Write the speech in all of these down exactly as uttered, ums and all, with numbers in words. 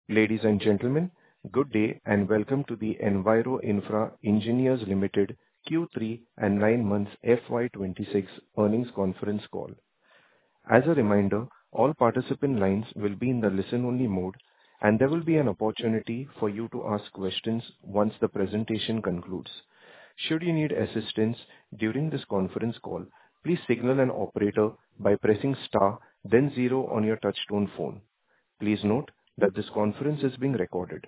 Ladies and gentlemen, good day and welcome to the Enviro Infra Engineers Limited Q three and nine months F Y twenty-six earnings conference call. As a reminder, all participant lines will be in the listen-only mode, and there will be an opportunity for you to ask questions once the presentation concludes. Should you need assistance during this conference call, please signal an operator by pressing star, then zero on your touch-tone phone. Please note that this conference is being recorded.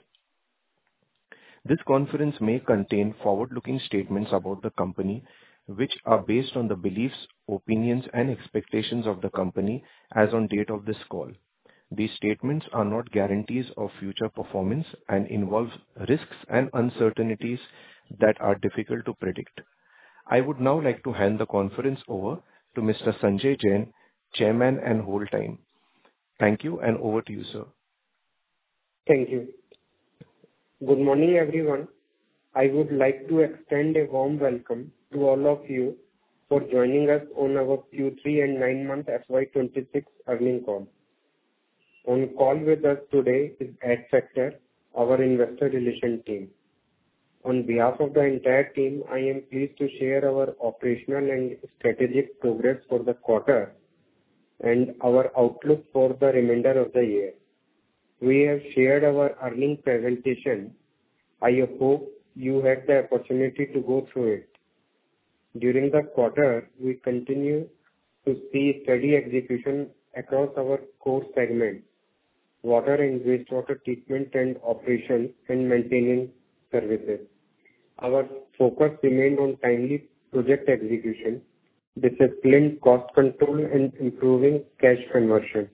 This conference may contain forward-looking statements about the company, which are based on the beliefs, opinions, and expectations of the company as on date of this call. These statements are not guarantees of future performance and involve risks and uncertainties that are difficult to predict. I would now like to hand the conference over to Mister Sanjay Jain, Chairman and Whole Time. Thank you, and over to you, sir. Thank you. Good morning, everyone. I would like to extend a warm welcome to all of you for joining us on our Q three and nine month F Y twenty-six earnings call. On call with us today is Adfactors, our investor relations team. On behalf of the entire team, I am pleased to share our operational and strategic progress for the quarter and our outlook for the remainder of the year. We have shared our earnings presentation. I hope you had the opportunity to go through it. During the quarter, we continue to see steady execution across our core segments: water and wastewater treatment and operations and maintenance services. Our focus remained on timely project execution, disciplined cost control, and improving cash conversion.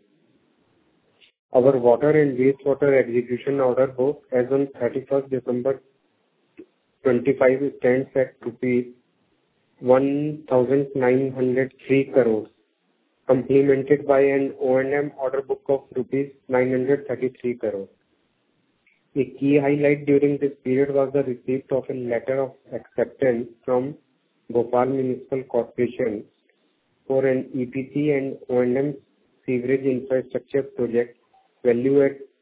Our water and wastewater execution order book as on thirty-first December twenty-five stands at rupees one thousand nine hundred three crores, complemented by an O and M order book of rupees nine hundred thirty-three crores. A key highlight during this period was the receipt of a letter of acceptance from Bhopal Municipal Corporation for an E P C and O and M sewerage infrastructure project valued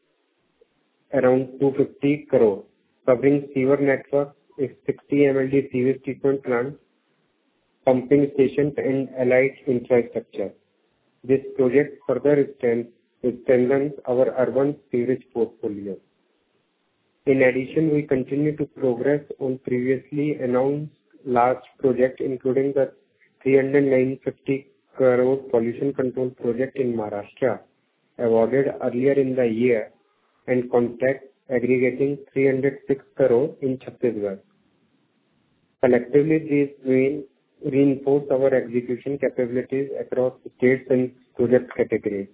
at around two hundred fifty crores, covering sewer network, a sixty millimeter sewage treatment plant, pumping stations, and allied infrastructure. This project further strengthens our urban sewerage portfolio. In addition, we continue to progress on previously announced large projects, including the three hundred nine fifty crore pollution control project in Maharashtra, awarded earlier in the year, and contracts aggregating three hundred six crore in Chhattisgarh. Collectively, these will reinforce our execution capabilities across states and project categories.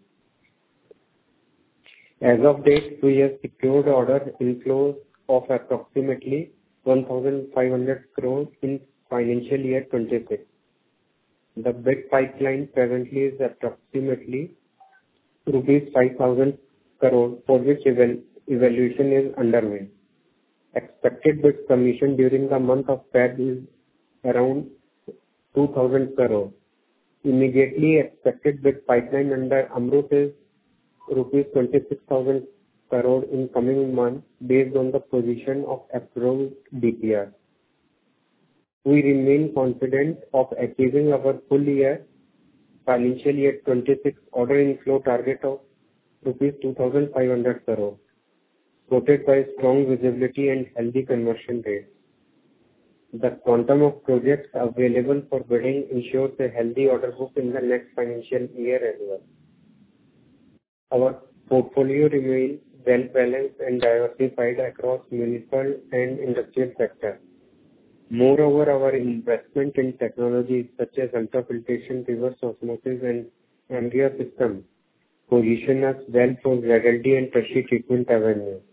As of date, we have secured order inflows of approximately one thousand five hundred crores in financial year twenty-six. The bid pipeline presently is approximately rupees five thousand crore, for which eval- evaluation is underway. Expected bid submission during the month of February is around two thousand crore. Immediately expected bid pipeline under AMRUT is rupees twenty-six thousand crore in coming months based on the position of approved D P R. We remain confident of achieving our full year financial year twenty-six order inflow target of rupees two thousand five hundred crore, supported by strong visibility and healthy conversion rates. The quantum of projects available for bidding ensures a healthy order book in the next financial year as well. Our portfolio remains well balanced and diversified across municipal and industrial sectors. Moreover, our investment in technologies such as ultrafiltration, reverse osmosis, and AMRIA systems position us well for Z L D and tertiary treatment avenues.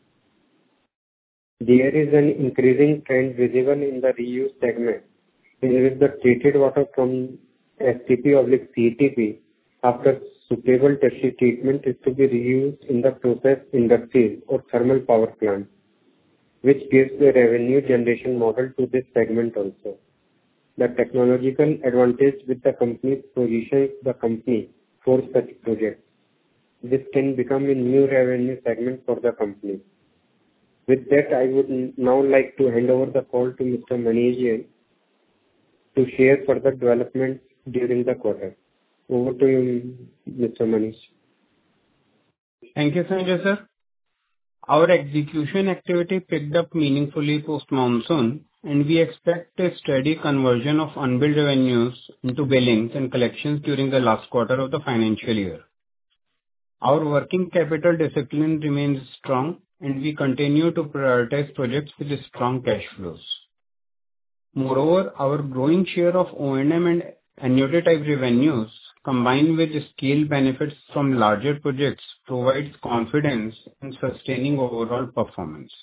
There is an increasing trend visible in the reuse segment, in which the treated water from S T P or C T P after suitable tertiary treatment is to be reused in the process industries or thermal power plants, which gives a revenue generation model to this segment also. The technological advantage with the company positions the company for such projects. this can become a new revenue segment for the company. With that, I would now like to hand over the call to Mister Manish Jain to share further developments during the quarter. Over to you, Mister Manish. Thank you, Sanjay sir. Our execution activity picked up meaningfully post-monsoon, and we expect a steady conversion of unbilled revenues into billings and collections during the last quarter of the financial year. Our working capital discipline remains strong, and we continue to prioritize projects with strong cash flows. Moreover, our growing share of O and M and annuity-type revenues, combined with scale benefits from larger projects, provides confidence in sustaining overall performance.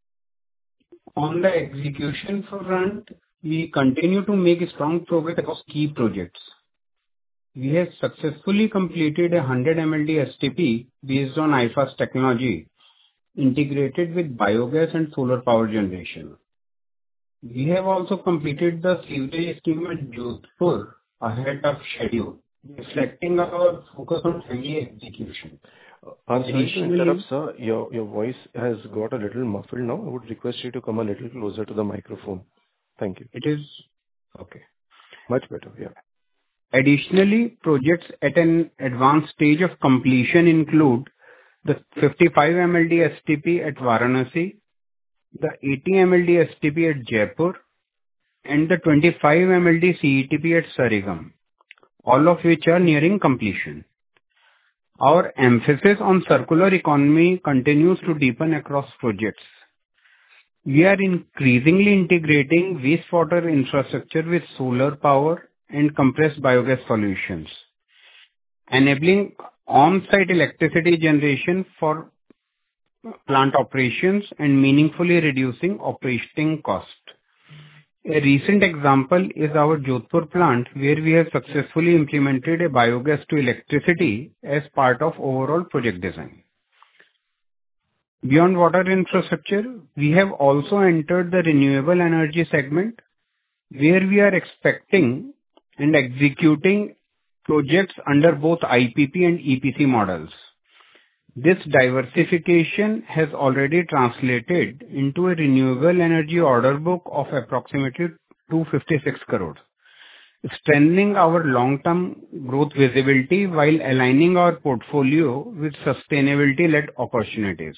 On the execution front, we continue to make strong progress across key projects. We have successfully completed a one hundred megawatt S T P based on I F A S technology, integrated with biogas and solar power generation. We have also completed the sewerage scheme at Jodhpur ahead of schedule, reflecting our focus on timely execution. I'm sorry to interrupt, sir. Your, your voice has got a little muffled now. I would request you to come a little closer to the microphone. Thank you. It is okay. Much better, yeah. Additionally, projects at an advanced stage of completion include the fifty-five megawatt S T P at Varanasi, the eighty megawatt S T P at Jaipur, and the twenty-five megawatt C E T P at Sarigam, all of which are nearing completion. Our emphasis on circular economy continues to deepen across projects. We are increasingly integrating wastewater infrastructure with solar power and compressed biogas solutions, enabling on-site electricity generation for plant operations and meaningfully reducing operating cost. A recent example is our Jodhpur plant, where we have successfully implemented a biogas to electricity as part of overall project design. Beyond water infrastructure, we have also entered the renewable energy segment, where we are expecting and executing projects under both I P P and E P C models. This diversification has already translated into a renewable energy order book of approximately two hundred fifty-six crores, strengthening our long-term growth visibility while aligning our portfolio with sustainability-led opportunities.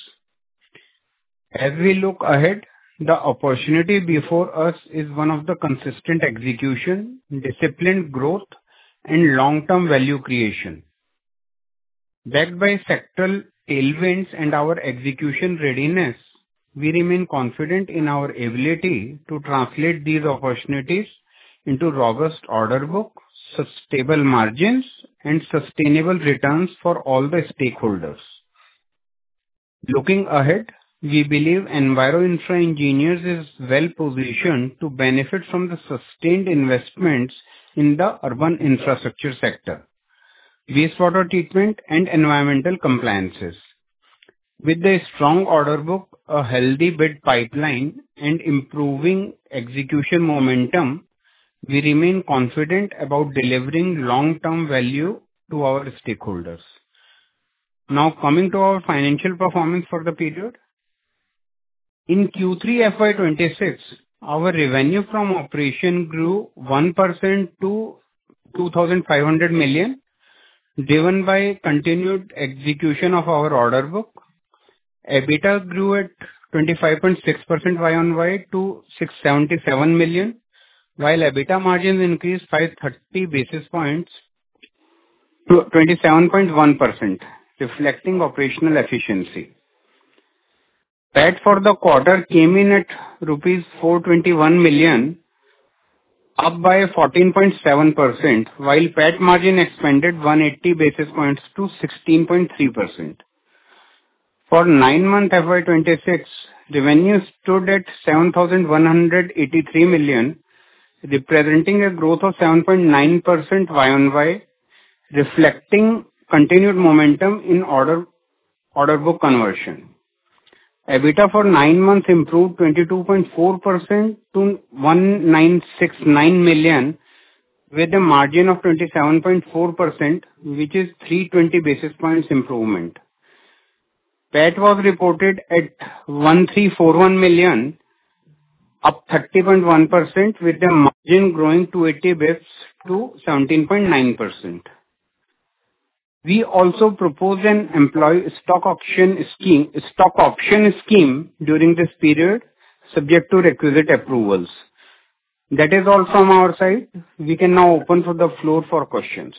As we look ahead, the opportunity before us is one of the consistent execution, disciplined growth, and long-term value creation. Backed by sectoral tailwinds and our execution readiness, we remain confident in our ability to translate these opportunities into robust order book, stable margins, and sustainable returns for all the stakeholders. Looking ahead, we believe Enviro Infra Engineers is well positioned to benefit from the sustained investments in the urban infrastructure sector, wastewater treatment, and environmental compliances. With a strong order book, a healthy bid pipeline, and improving execution momentum, we remain confident about delivering long-term value to our stakeholders. Now, coming to our financial performance for the period. In Q three F Y twenty-six, our revenue from operation grew one percent to two thousand five hundred million, driven by continued execution of our order book. EBITDA grew at twenty-five point six percent Y on Y to six hundred seventy-seven million, while EBITDA margins increased by thirty basis points to twenty-seven point one percent, reflecting operational efficiency. P A T for the quarter came in at rupees four hundred twenty-one million, up by fourteen point seven percent, while P A T margin expanded one hundred eighty basis points to sixteen point three percent. For nine month F Y twenty-six, revenue stood at seven thousand one hundred eighty-three million, representing a growth of seven point nine percent Y on Y, reflecting continued momentum in order order book conversion. EBITDA for nine months improved twenty-two point four percent to one thousand nine hundred sixty-nine million, with a margin of twenty-seven point four percent, which is three hundred twenty basis points improvement. P A T was reported at one thousand three hundred forty-one million, up thirty point one percent, with the margin growing two hundred eighty basis points to seventeen point nine percent. We also proposed an employee stock option scheme, stock option scheme during this period, subject to requisite approvals. That is all from our side. We can now open for the floor for questions.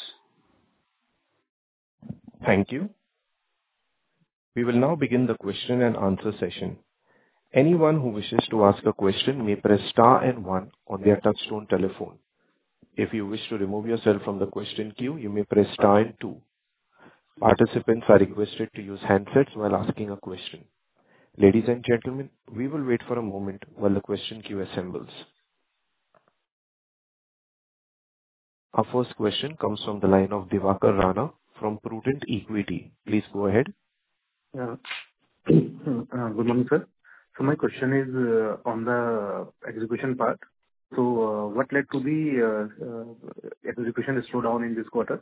Thank you. We will now begin the question and answer session. Anyone who wishes to ask a question may press star and one on their touchtone telephone. If you wish to remove yourself from the question queue, you may press star and two. Participants are requested to use handsets while asking a question. Ladies and gentlemen, we will wait for a moment while the question queue assembles. Our first question comes from the line of Divakar Rana from Prudent Equity. Please go ahead. Yeah. Uh, Good morning, sir. So my question is uh, on the execution part. So uh, what led to the uh, uh, execution slowdown in this quarter?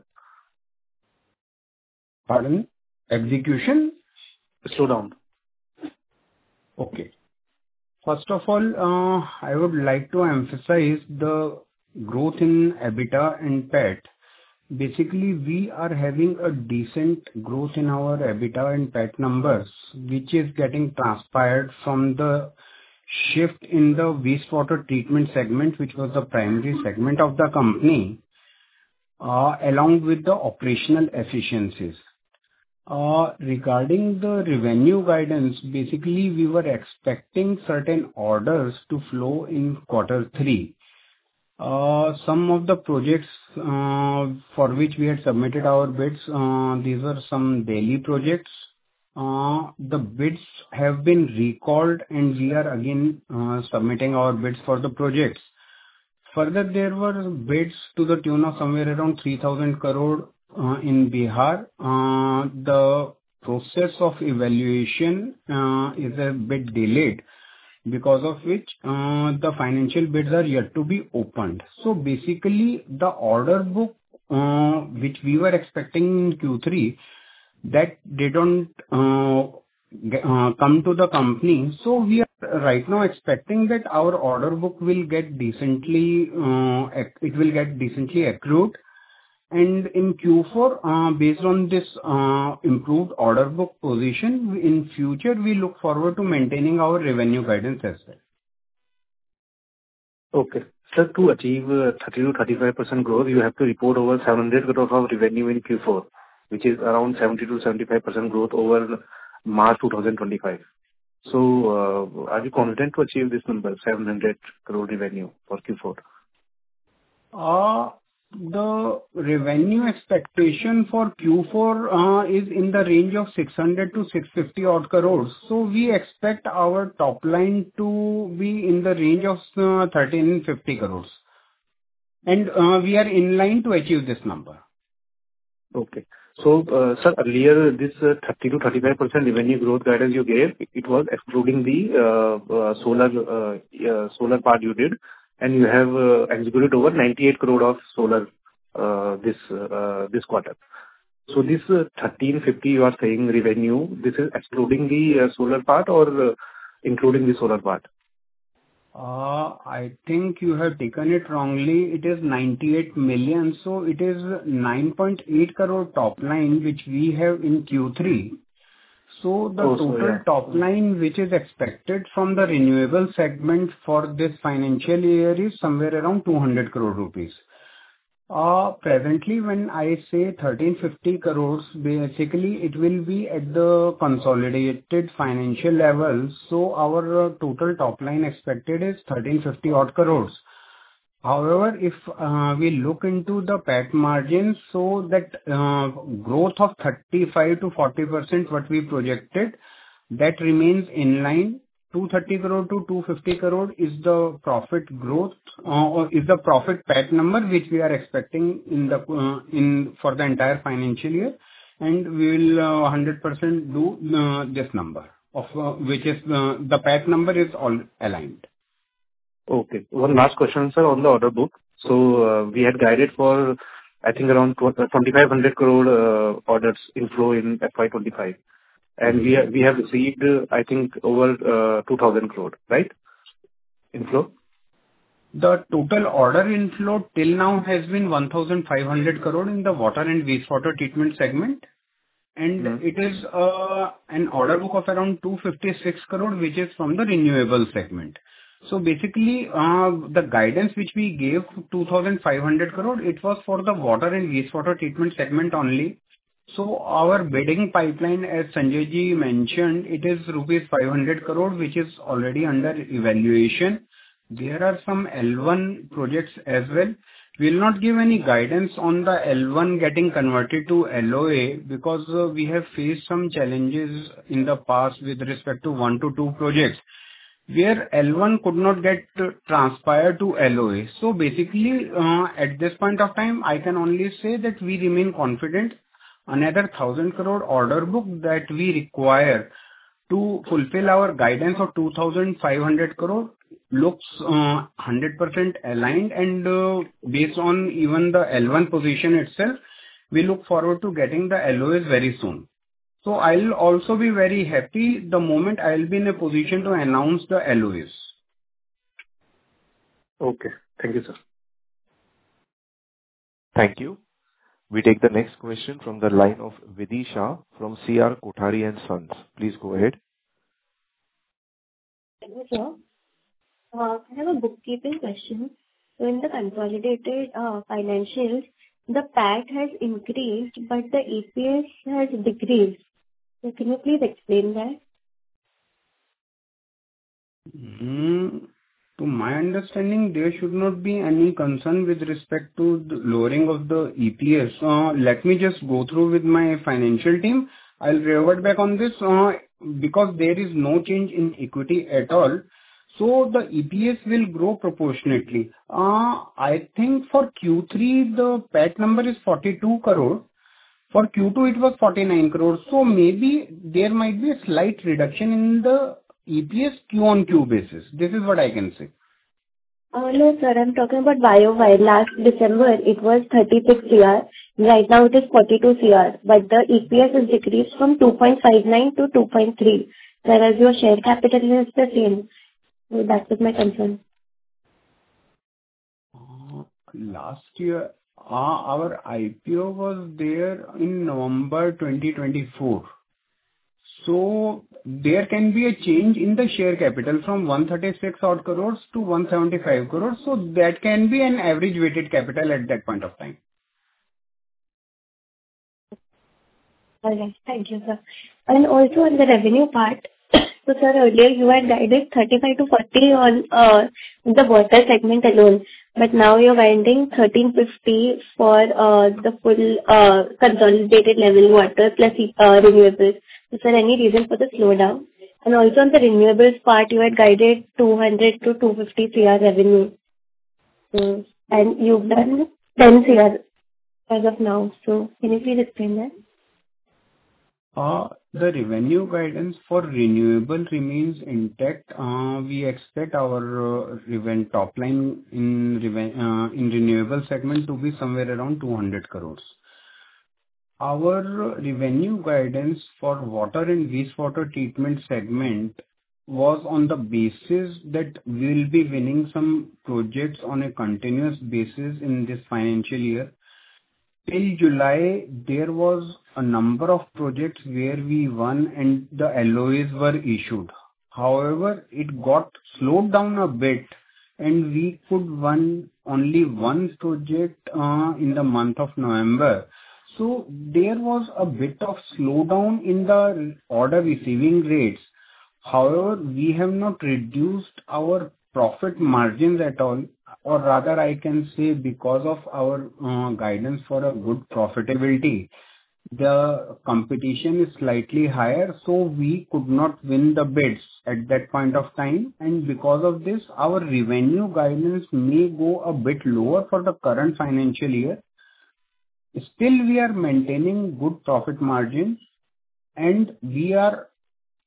Pardon? Execution? Slowdown. Okay. First of all, uh, I would like to emphasize the growth in EBITDA and P A T. Basically, we are having a decent growth in our EBITDA and P A T numbers, which is getting transpired from the shift in the wastewater treatment segment, which was the primary segment of the company, uh, along with the operational efficiencies. Uh, regarding the revenue guidance, basically, we were expecting certain orders to flow in quarter three. Uh, Some of the projects uh, for which we had submitted our bids, uh, these were some daily projects. Uh, The bids have been recalled, and we are again uh, submitting our bids for the projects. Further, there were bids to the tune of somewhere around three thousand crore uh, in Bihar. Uh, The process of evaluation uh, is a bit delayed, because of which uh, the financial bids are yet to be opened. So basically, the order book uh, which we were expecting in Q three, that didn't uh, g- uh, come to the company. So we are right now expecting that our order book will get decently, uh, ac- it will get decently accrued. And in Q four, uh, based on this uh, improved order book position, we- in future, we look forward to maintaining our revenue guidance as well. Okay. Sir, to achieve uh, thirty to thirty-five percent growth, you have to report over seven hundred crore of revenue in Q four, which is around seventy to seventy-five percent growth over March twenty twenty-five. So, uh, are you confident to achieve this number, seven hundred crore revenue for Q four? Uh, The revenue expectation for Q four uh, is in the range of six hundred to six hundred fifty odd crores. So we expect our top line to be in the range of uh, one thousand three hundred fifty crores. And uh, we are in line to achieve this number. Okay. So, uh, sir, earlier, this uh, thirty to thirty-five percent revenue growth guidance you gave, it was excluding the uh, uh, solar uh, uh, solar part you did, and you have uh, executed over ninety-eight crore of solar uh, this uh, this quarter. So this uh, thirteen fifty you are saying revenue, this is excluding the uh, solar part or uh, including the solar part? Uh, I think you have taken it wrongly. It is ninety-eight million, so it is nine point eight crore top line, which we have in Q three. So the Oh, so total yeah. top line, which is expected from the renewable segment for this financial year, is somewhere around two hundred crore rupees. Uh, Presently, when I say one thousand three hundred fifty crores, basically it will be at the consolidated financial level. So our uh, total top line expected is one thousand three hundred fifty odd crores. However, if uh, we look into the P A T margins, so that uh, growth of thirty-five to forty percent what we projected, that remains in line. two hundred thirty crore to two hundred fifty crore is the profit growth, uh, or is the profit P A T number which we are expecting in the uh, in for the entire financial year, and we will uh, one hundred percent do uh, this number of uh, which is uh, the P A T number is all aligned. Okay. One last question, sir, on the order book. So uh, we had guided for, I think, around twenty-five hundred crore uh, orders inflow in F Y twenty-five. And we have, we have received, uh, I think, over uh, two thousand crore, right? Inflow? The total order inflow till now has been one thousand five hundred crore in the water and wastewater treatment segment, and Mm-hmm. it is uh, an order book of around two hundred fifty-six crore, which is from the renewable segment. So basically, uh, the guidance which we gave, two thousand five hundred crore, it was for the water and wastewater treatment segment only. So our bidding pipeline, as Sanjay ji mentioned, it is rupees five hundred crore, which is already under evaluation. There are some L one projects as well. We will not give any guidance on the L one getting converted to L O A because uh, we have faced some challenges in the past with respect to one to two projects where L one could not get uh, transpired to L O A. So basically, uh, at this point of time, I can only say that we remain confident. Another one thousand crore order book that we require to fulfill our guidance of two thousand five hundred crore looks uh, one hundred percent aligned, and uh, based on even the L one position itself, we look forward to getting the L O As very soon. So I'll also be very happy the moment I'll be in a position to announce the L O As. Okay. Thank you, sir. Thank you. We take the next question from the line of Vidhi Shah from C R Kothari and Sons. Please go ahead. Thank you, sir. Uh, I have a bookkeeping question. So in the consolidated uh, financials, the P A T has increased, but the E P S has decreased. So can you please explain that? Mm, to my understanding, there should not be any concern with respect to the lowering of the E P S. Uh, let me just go through with my financial team. I'll revert back on this uh, because there is no change in equity at all. So the E P S will grow proportionately. Uh, I think for Q three, the P A T number is forty-two crore. For Q two, it was forty-nine crores. So maybe there might be a slight reduction in the E P S Q on Q basis. This is what I can say. Uh, no, sir. I'm talking about Y O Y. Last December, it was thirty-six crore. Right now, it is forty-two crore. But the E P S is decreased from two point five nine to two point three, whereas your share capital is the same. So that was my concern. Uh, last year, uh, our I P O was there in November twenty twenty-four. So there can be a change in the share capital from one hundred thirty-six odd crores to one hundred seventy-five crores. So that can be an average weighted capital at that point of time. All right. Thank you, sir. And also on the revenue part, so sir, earlier you had guided thirty-five to forty on uh, the water segment alone, but now you're guiding thirteen fifty for uh, the full uh, consolidated level water plus uh, renewables. Is there any reason for the slowdown? And also on the renewables part, you had guided two hundred to two hundred fifty crore revenue. So, and you've done ten crore as of now. So can you please explain that? Uh, The revenue guidance for renewable remains intact. Uh, We expect our uh, reven- top line in reven- uh, in renewable segment to be somewhere around two hundred crores. Our revenue guidance for water and wastewater treatment segment was on the basis that we'll be winning some projects on a continuous basis in this financial year. Till July, there was a number of projects where we won and the L O As were issued. However, it got slowed down a bit, and we could win only one project uh, in the month of November. So there was a bit of slowdown in the order receiving rates. However, we have not reduced our profit margins at all, or rather I can say because of our uh, guidance for a good profitability, the competition is slightly higher, so we could not win the bids at that point of time, and because of this, our revenue guidance may go a bit lower for the current financial year. Still, we are maintaining good profit margins, and we are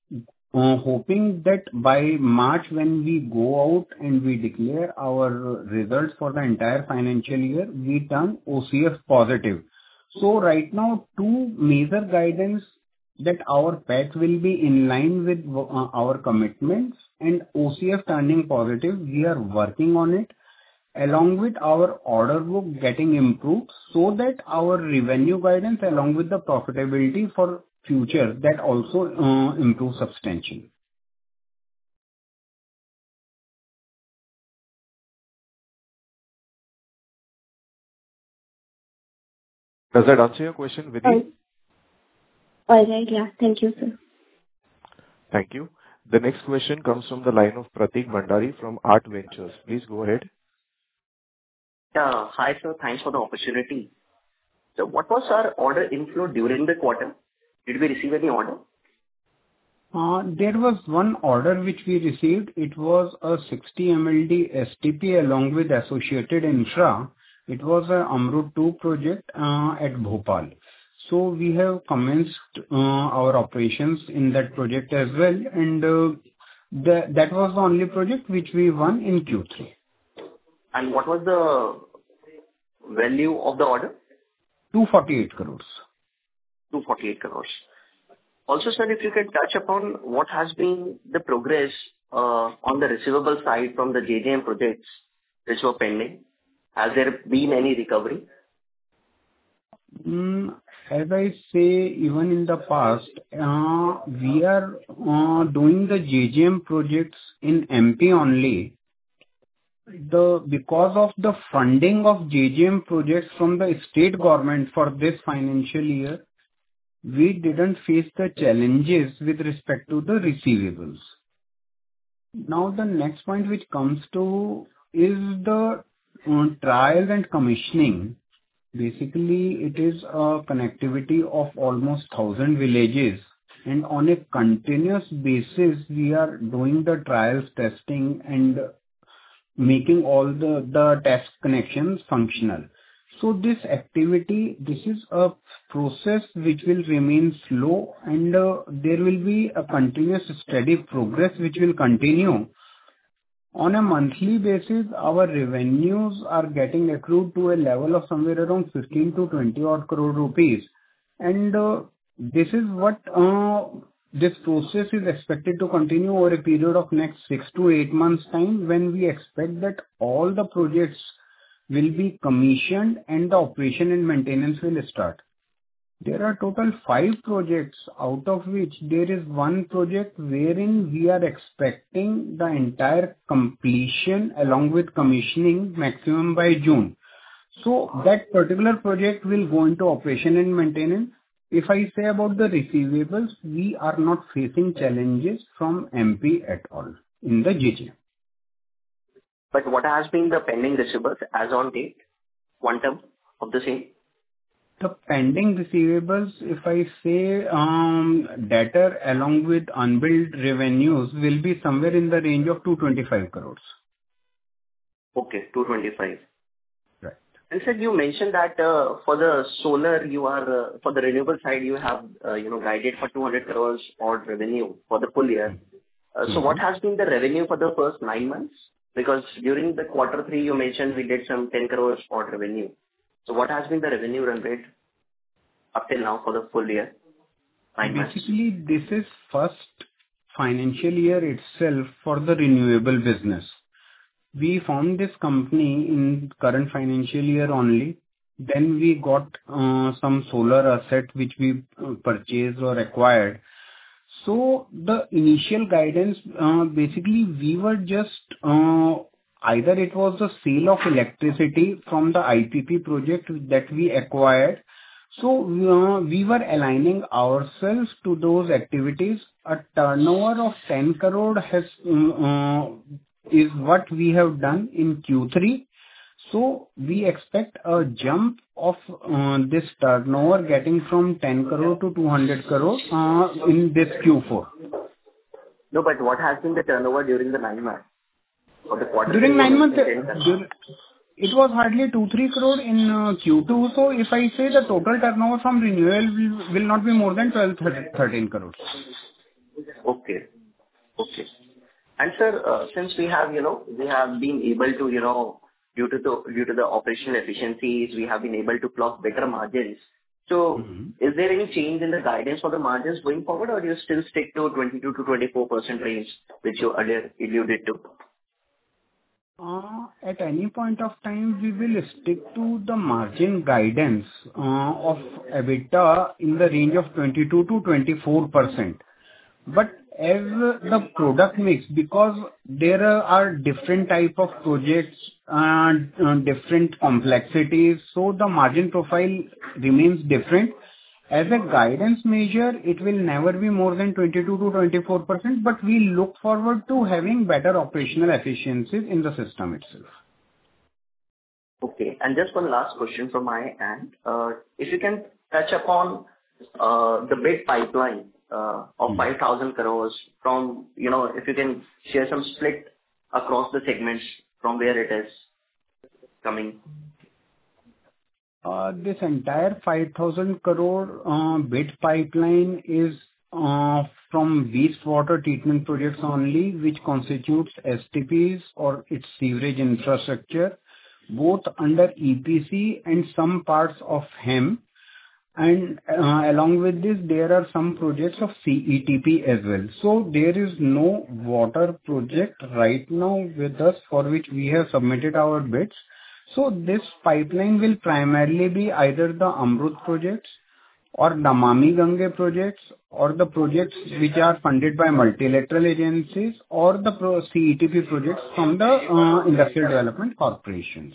uh, hoping that by March, when we go out and we declare our results for the entire financial year, we turn O C F positive. So right now, two major guidance that our P A T will be in line with uh, our commitments and O C F turning positive. We are working on it, along with our order book getting improved, so that our revenue guidance along with the profitability for future that also uh, improve substantially. Does that answer your question, Vidhi? All all right. Yeah. Thank you, sir. Thank you. The next question comes from the line of Pratik Bhandari from Art Ventures. Please go ahead. Yeah. Hi, sir. Thanks for the opportunity. So what was our order inflow during the quarter? Did we receive any order? Uh, There was one order which we received. It was a sixty M L D S T P along with associated infra. It was a Amrut two project uh, at Bhopal. So we have commenced uh, our operations in that project as well, and uh, the- that was the only project which we won in Q three. And what was the value of the order? two hundred forty-eight crores. two hundred forty-eight crores. Also, sir, if you can touch upon what has been the progress uh, on the receivable side from the J J M projects which were pending. Has there been any recovery? Mm, As I say, even in the past, uh, we are uh, doing the J J M projects in M P only. The Because of the funding of J J M projects from the state government for this financial year, we didn't face the challenges with respect to the receivables. Now, the next point which comes to is the uh, trials and commissioning. Basically, it is a connectivity of almost one thousand villages, and on a continuous basis, we are doing the trials, testing, and making all the, the test connections functional. So this activity, this is a process which will remain slow, and uh, there will be a continuous steady progress which will continue. On a monthly basis, our revenues are getting accrued to a level of somewhere around fifteen to twenty odd crore rupees. And uh, this is what uh, this process is expected to continue over a period of next six to eight months time, when we expect that all the projects will be commissioned and the operation and maintenance will start. There are total five projects, out of which there is one project wherein we are expecting the entire completion along with commissioning maximum by June. So that particular project will go into operation and maintenance. If I say about the receivables, we are not facing challenges from M P at all in the J J M. But what has been the pending receivables as on date, quantum of the same? The pending receivables, if I say, um, debtor along with unbilled revenues will be somewhere in the range of two hundred twenty-five crores. Okay, two hundred twenty-five. Right. And sir, you mentioned that uh, for the solar, you are uh, for the renewable side, you have uh, you know guided for two hundred crores odd revenue for the full year. Uh, so Mm-hmm. what has been the revenue for the first nine months? Because during the quarter three, you mentioned we did some ten crores odd revenue. So what has been the revenue run rate up till now for the full year? Nine months. Basically, this is first financial year itself for the renewable business. We formed this company in current financial year only. Then we got uh, some solar asset which we uh, purchased or acquired. So the initial guidance, uh, basically we were just, uh, either it was the sale of electricity from the I P P project that we acquired. So uh, we were aligning ourselves to those activities. A turnover of ten crore has uh, is what we have done in Q three. So we expect a jump of uh, this turnover getting from ten crore to two hundred crore uh, in this Q four. No, but what has been the turnover during the nine months? For the quarter During three, nine you months, mentioned uh, ten crore. dur- it was hardly two three crore in uh, Q two. So if I say the total turnover from renewal will, will not be more than twelve thirteen crores. Okay. And sir, uh, since we have, you know, we have been able to, you know, due to the due to the operational efficiencies, we have been able to clock better margins. So Mhm. is there any change in the guidance for the margins going forward, or you still stick to twenty-two to twenty-four percent range, which you earlier alluded to? Uh, At any point of time, we will stick to the margin guidance uh, of EBITDA in the range of twenty-two to twenty-four percent. But as uh, the product mix, because there uh, are different type of projects and uh, different complexities, so the margin profile remains different. As a guidance measure, it will never be more than twenty-two to twenty-four percent, but we look forward to having better operational efficiencies in the system itself. Okay. And just one last question from my end. Uh, If you can touch upon uh, the bid pipeline uh, of Hmm. five thousand crores from, you know, if you can share some split across the segments from where it is coming. Uh, This entire five thousand crore uh, bid pipeline is uh, from wastewater treatment projects only, which constitutes S T Ps or its sewerage infrastructure, both under E P C and some parts of H E M. And uh, along with this, there are some projects of C E T P as well. So there is no water project right now with us for which we have submitted our bids. So this pipeline will primarily be either the Amrut projects or Namami Gange projects, or the projects which are funded by multilateral agencies, or the pro- C E T P projects from the uh, industrial development corporations.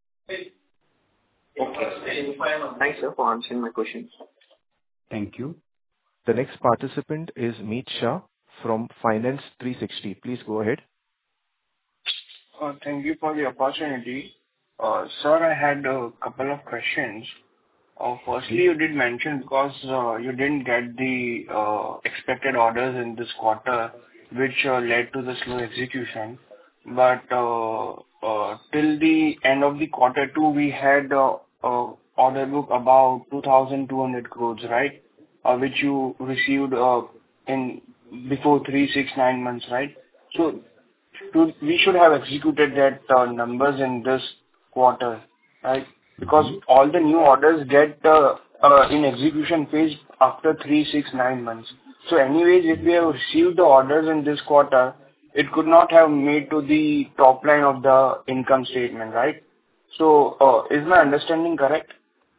Okay. Thanks, sir, for answering my questions. Thank you. The next participant is Meet Shah from Finance three sixty. Please go ahead. Uh, Thank you for the opportunity. Uh, Sir, I had a couple of questions. Uh, Firstly, you did mention because uh, you didn't get the uh, expected orders in this quarter, which uh, led to the slow execution. But uh, uh, till the end of the quarter two, we had uh, uh, order book about two thousand two hundred crores, right? Uh, Which you received uh, in before three, six, nine months, right? So to- we should have executed that uh, numbers in this quarter, right? Because all the new orders get uh, uh, in execution phase after three, six, nine months. So anyways, if we have received the orders in this quarter, it could not have made to the top line of the income statement, right? So, uh, is my understanding correct?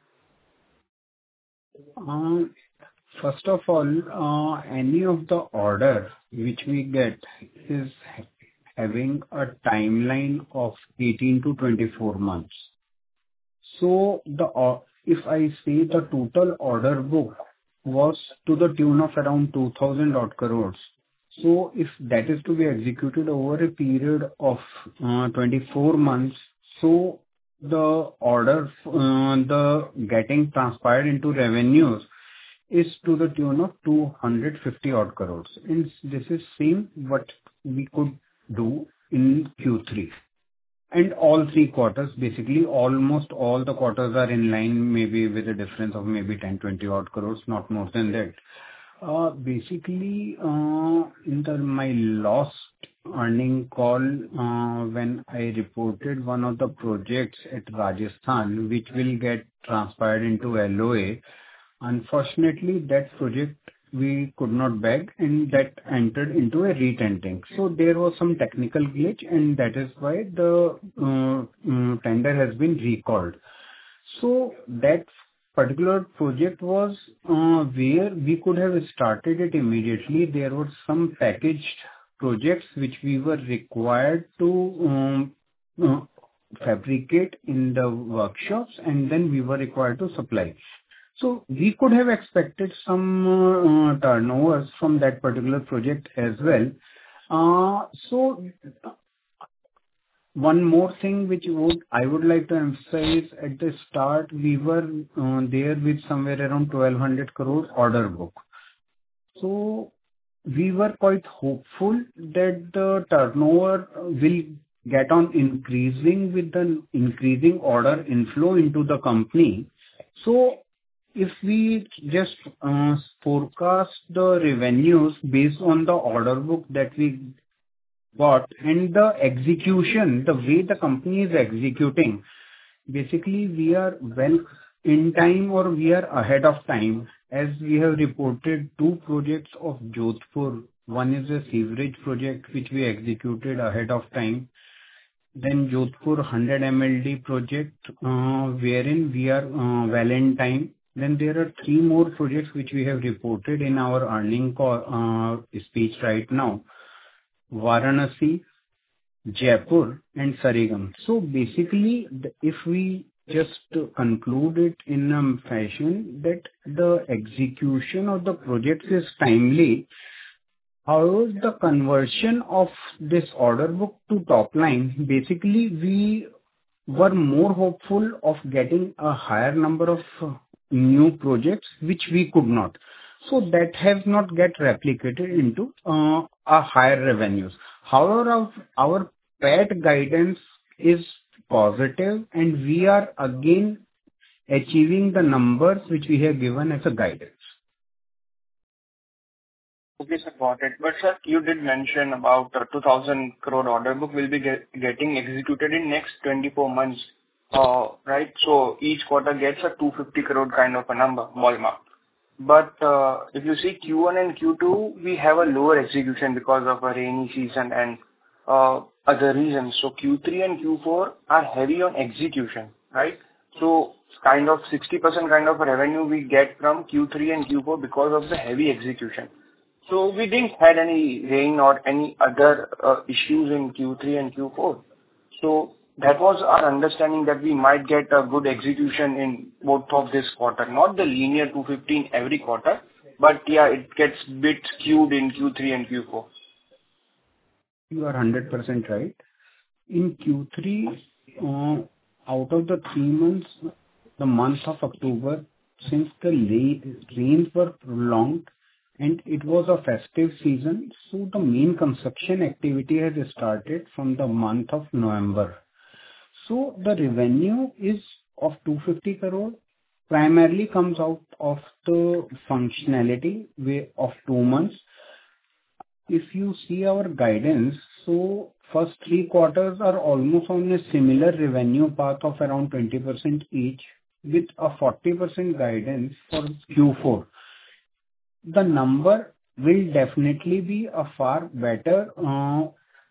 Uh, First of all, uh, any of the order which we get is having a timeline of eighteen to twenty-four months. So the or- if I say the total order book was to the tune of around two thousand odd crores. So if that is to be executed over a period of uh, twenty-four months, so the order, uh, the getting transpired into revenues is to the tune of two hundred fifty odd crores. And this is same what we could do in Q three. And all three quarters, basically, almost all the quarters are in line, maybe with a difference of maybe ten, twenty odd crores, not more than that. Uh, Basically, uh, in the my last earning call, uh, when I reported one of the projects at Rajasthan, which will get transpired into L O A, unfortunately, that project we could not bag, and that entered into a retendering. So there was some technical glitch, and that is why the uh, mm, tender has been recalled. So that particular project was uh, where we could have started it immediately. There were some packaged projects which we were required to um, uh, fabricate in the workshops, and then we were required to supply. So we could have expected some uh, uh, turnovers from that particular project as well. Uh, So one more thing which would I would like to emphasize, at the start, we were uh, there with somewhere around twelve hundred crore order book. So we were quite hopeful that the turnover will get on increasing with the increasing order inflow into the company. So if we just uh, forecast the revenues based on the order book that we got and the execution, the way the company is executing, basically we are well in time or we are ahead of time, as we have reported two projects of Jodhpur. One is a sewerage project which we executed ahead of time. Then Jodhpur one hundred M L D project, uh, wherein we are uh, well in time. Then there are three more projects which we have reported in our earning call, uh, speech right now. Varanasi, Jaipur and Sarigam. So basically, the- if we just uh, conclude it in a fashion that the execution of the projects is timely, however, the conversion of this order book to top line, basically we were more hopeful of getting a higher number of uh, new projects, which we could not. So that has not get replicated into uh, a higher revenues. However, our our P A T guidance is positive, and we are again achieving the numbers which we have given as a guidance. Okay, sir, got it. But sir, you did mention about uh, two thousand crore order book will be get, getting executed in next twenty-four months, uh, right? So each quarter gets a two hundred fifty crore kind of a number, ballpark. But uh, if you see Q one and Q two, we have a lower execution because of a rainy season and uh, other reasons. So Q three and Q four are heavy on execution, right? So kind of sixty percent kind of revenue we get from Q three and Q four because of the heavy execution. So we didn't had any rain or any other uh, issues in Q three and Q four. So that was our understanding that we might get a good execution in both of this quarter. Not the linear two hundred fifteen every quarter, but yeah, it gets bit skewed in Q three and Q four. You are one hundred percent right. In Q three, uh, out of the three months, the month of October, since the la- rains were prolonged and it was a festive season, so the main construction activity has started from the month of November. So the revenue is of two hundred fifty crore, primarily comes out of the functionality way of two months. If you see our guidance, so first three quarters are almost on a similar revenue path of around twenty percent each, with a forty percent guidance for Q four. The number will definitely be a far better. Uh,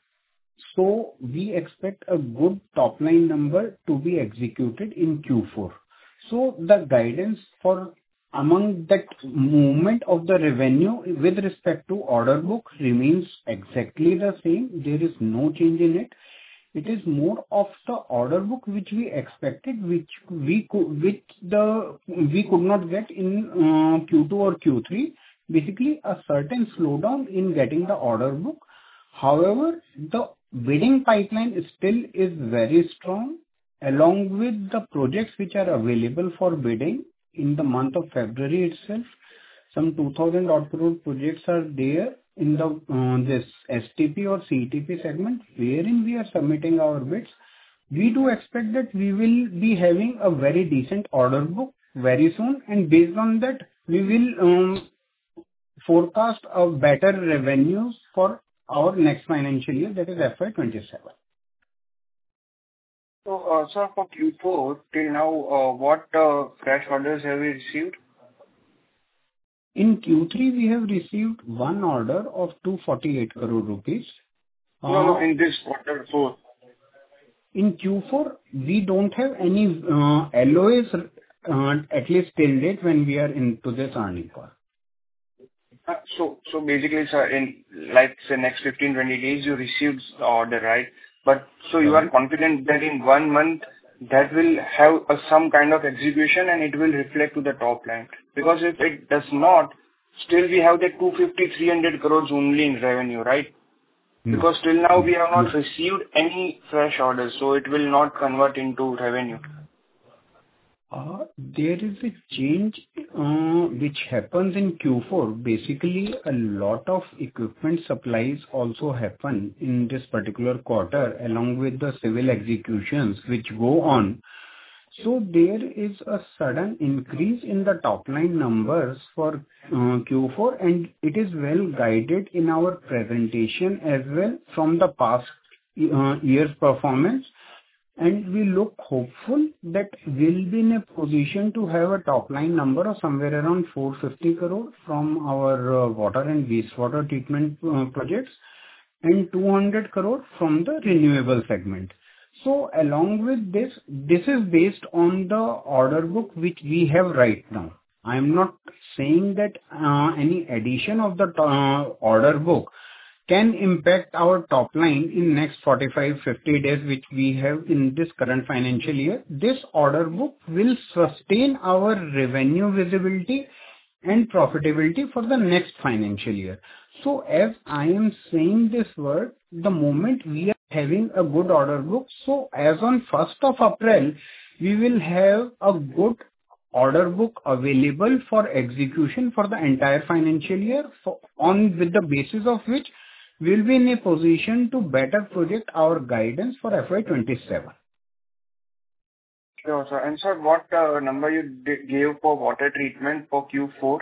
so we expect a good top line number to be executed in Q four. So the guidance for among that movement of the revenue with respect to order book remains exactly the same. There is no change in it. It is more of the order book which we expected, which we could, which the we could not get in uh, Q two or Q three. Basically, a certain slowdown in getting the order book. However, the bidding pipeline is still is very strong, along with the projects which are available for bidding in the month of February itself. Some two thousand odd crore projects are there in the uh, this S T P or C T P segment, wherein we are submitting our bids. We do expect that we will be having a very decent order book very soon, and based on that, we will um, forecast a better revenues for our next financial year, that is F Y twenty-seven. So, uh, sir, for Q four, till now, uh, what uh, fresh orders have we received? In Q three, we have received one order of two hundred forty-eight crore rupees. No, no, Uh, in this quarter four. In Q four, we don't have any uh, L O As, uh, at least till date when we are into this earning call. Uh, So, so basically, sir, in like say next fifteen twenty days, you received the order, right? But so you are Right. confident that in one month that will have a, some kind of execution and it will reflect to the top line. Because if it does not, still we have the two hundred fifty, three hundred crores only in revenue, right? No. Because till now we have No. not received any fresh orders, so it will not convert into revenue. Uh, There is a change uh, which happens in Q four. Basically, a lot of equipment supplies also happen in this particular quarter, along with the civil executions which go on. So there is a sudden increase in the top line numbers for uh, Q four, and it is well guided in our presentation as well from the past uh, year's performance. And we look hopeful that we'll be in a position to have a top line number of somewhere around four hundred fifty crore from our uh, water and wastewater treatment uh, projects, and two hundred crore from the renewable segment. So along with this, this is based on the order book which we have right now. I am not saying that uh, any addition of the uh, order book can impact our top line in next forty-five, fifty days, which we have in this current financial year. This order book will sustain our revenue visibility and profitability for the next financial year. So as I am saying this word, the moment we are having a good order book, so as on first of April, we will have a good order book available for execution for the entire financial year, for, on with the basis of which we will be in a position to better project our guidance for F Y twenty-seven. Sure, sir. And sir, what uh, number you d- gave for water treatment for Q four?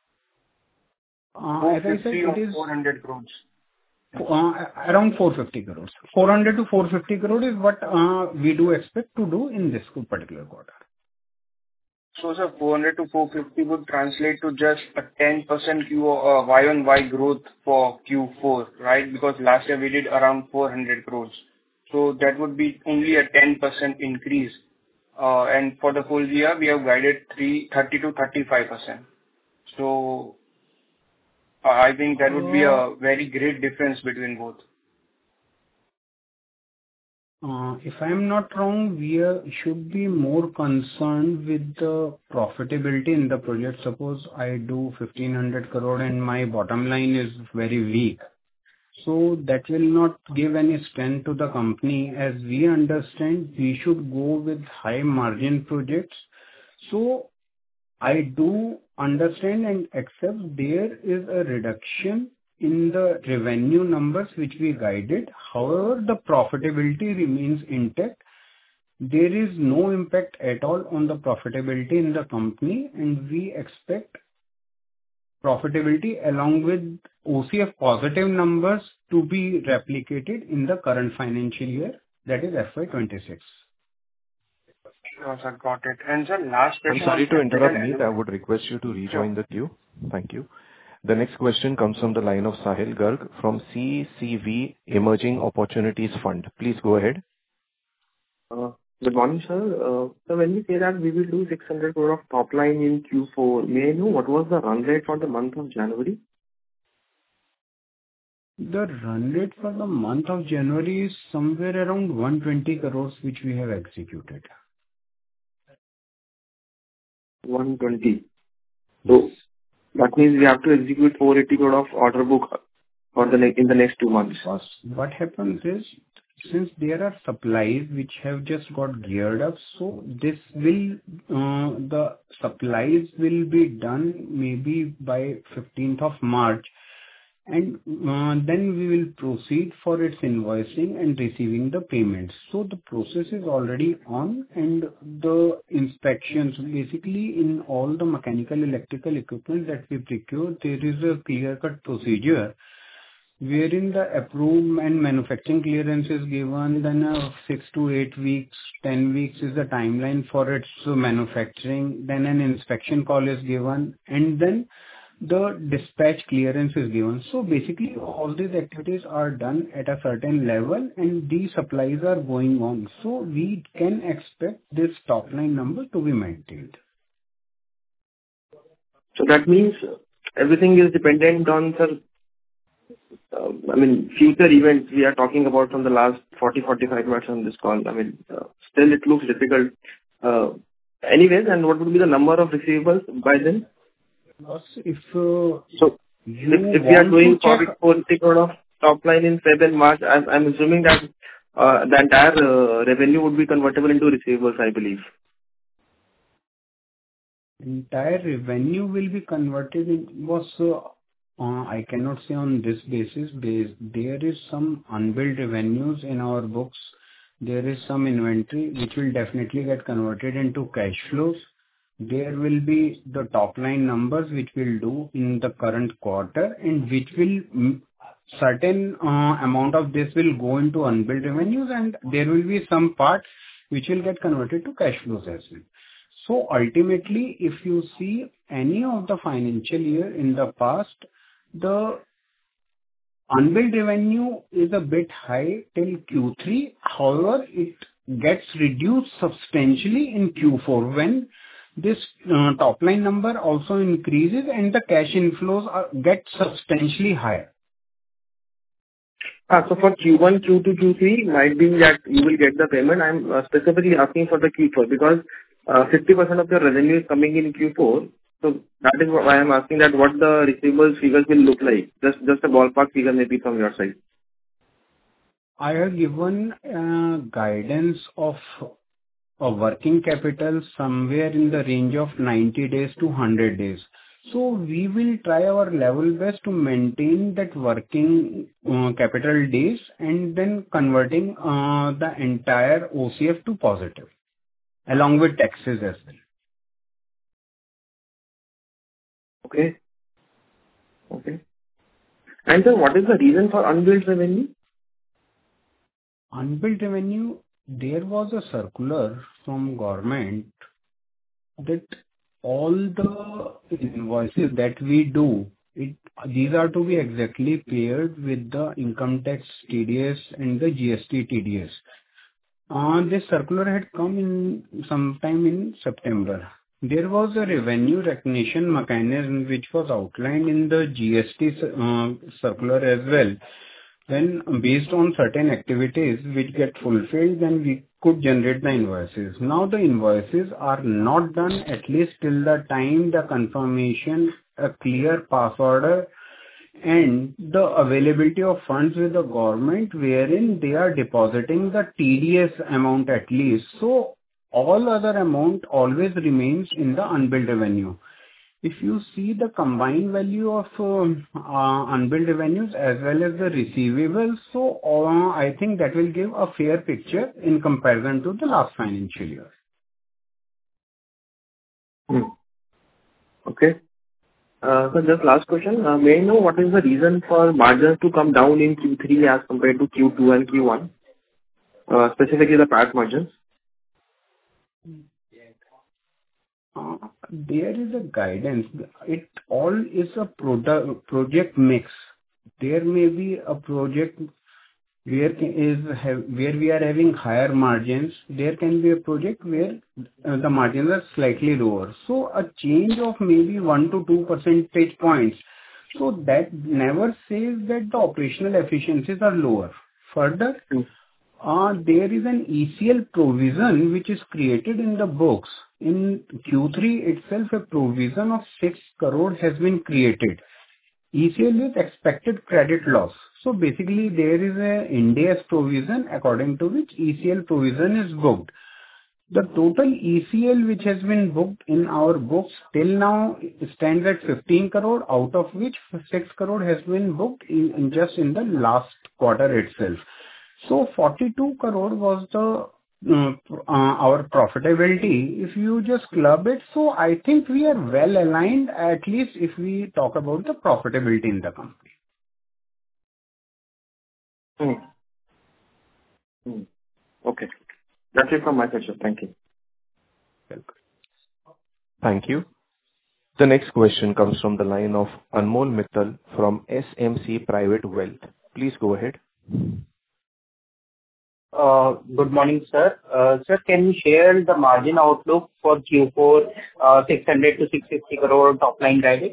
Uh, as I said, it is four hundred crores. Uh, around four hundred fifty crores. four hundred to four hundred fifty crore is what uh, we do expect to do in this particular quarter. So, sir, four hundred to four hundred fifty would translate to just a ten percent Q uh, Y on Y growth for Q four, right? Because last year we did around four hundred crores. So that would be only a ten percent increase. Uh, and for the full year, we have guided three, thirty to thirty-five percent. So uh, I think that would be a very great difference between both. Uh, If I am not wrong, we are- should be more concerned with the profitability in the project. Suppose I do fifteen hundred crore and my bottom line is very weak. So that will not give any strength to the company. As we understand, we should go with high margin projects. So I do understand and accept there is a reduction in the revenue numbers which we guided. However, the profitability remains intact. There is no impact at all on the profitability in the company, and we expect profitability along with O C F positive numbers to be replicated in the current financial year, that is F Y twenty-six. Sure, sir. Got it. And sir, last I'm question. sorry on to interrupt, capital Meet. I would request you to rejoin Sure. the queue. Thank you. The next question comes from the line of Sahil Garg from C C V Emerging Opportunities Fund. Please go ahead. Uh, Good morning, sir. Uh, So when we say that we will do six hundred crore of top line in Q four, may I know what was the run rate for the month of January? The run rate for the month of January is somewhere around one hundred twenty crores, which we have executed. one hundred twenty. So that means we have to execute four hundred eighty crore of order book for the ne- in the next two months. Because what happens is, since there are supplies which have just got geared up, so this will, uh, the supplies will be done maybe by fifteenth of March. And uh, then we will proceed for its invoicing and receiving the payments. So the process is already on, and the inspections, basically in all the mechanical electrical equipment that we procure, there is a clear-cut procedure wherein the approved and manufacturing clearance is given, then uh, six to eight weeks, ten weeks is the timeline for its uh, manufacturing, then an inspection call is given, and then the dispatch clearance is given. So basically, all these activities are done at a certain level, and these supplies are going on. So we can expect this top line number to be maintained. So that means everything is dependent on, sir, uh, I mean, future events we are talking about from the last forty, forty-five minutes on this call. I mean, uh, still it looks difficult. Uh, Anyways, and what would be the number of receivables by then? Because if uh, So you if if we are want doing to check, four hundred crore of top line in February and March, I'm I'm assuming that uh, the entire uh, revenue would be convertible into receivables, I believe. entire revenue will be converted in was uh, uh, I cannot say on this basis. Base there is some unbilled revenues in our books There is some inventory which will definitely get converted into cash flows. There will be the top line numbers which we'll do in the current quarter, and which will mm, certain uh, amount of this will go into unbilled revenues, and there will be some part which will get converted to cash flows as well. So ultimately, if you see any of the financial year in the past, the unbilled revenue is a bit high till Q three. However, it gets reduced substantially in Q four when this uh, top line number also increases and the cash inflows are, get substantially higher. Ah, so for Q one, Q two, Q three, might be that you will get the payment. I'm uh, specifically asking for the Q four because uh, fifty percent of your revenue is coming in Q four. So that is why I'm asking that what the receivables figures will look like. Just just a ballpark figure maybe from your side. I have given uh, guidance of a working capital somewhere in the range of ninety days to one hundred days. So we will try our level best to maintain that working uh, capital days and then converting uh, the entire O C F to positive along with taxes as well. Okay. Okay. And sir, what is the reason for unbilled revenue? Unbilled revenue, there was a circular from government that all the invoices that we do, it these are to be exactly paired with the income tax T D S and the G S T T D S. Uh, this circular had come in sometime in September. There was a revenue recognition mechanism which was outlined in the G S T uh, circular as well. Then based on certain activities which get fulfilled, then we could generate the invoices. Now the invoices are not done at least till the time the confirmation, a clear pass order and the availability of funds with the government wherein they are depositing the T D S amount at least. So all other amount always remains in the unbilled revenue. If you see the combined value of uh, uh, unbilled revenues as well as the receivables, so uh, I think that will give a fair picture in comparison to the last financial year. Hmm. Okay. Uh, so just last question. Uh, may I know what is the reason for margins to come down in Q three as compared to Q two and Q one? Uh, specifically the P A T margins. Uh, There is a guidance. It all is a product project mix. There may be a project where ca- is have where we are having higher margins. There can be a project where uh, the margins are slightly lower. So a change of maybe one to two percentage points. So that never says that the operational efficiencies are lower. Further, Hmm. Uh, there is an E C L provision which is created in the books. In Q three itself, a provision of six crore has been created. E C L is expected credit loss. So basically, there is a Ind AS provision according to which E C L provision is booked. The total E C L which has been booked in our books till now stands at fifteen crore, out of which six crore has been booked in, in just in the last quarter itself. So forty-two crore was the uh, uh, our profitability. If you just club it, so I think we are well aligned, at least if we talk about the profitability in the company. Hmm. Hmm. Okay. That's it from my side, sir. Thank you. Welcome. Thank you. The next question comes from the line of Anmol Mittal from S M C Private Wealth. Please go ahead. Uh, Good morning, sir. Uh, Sir, can you share the margin outlook for Q four, uh, six hundred to six fifty crore top line guidance?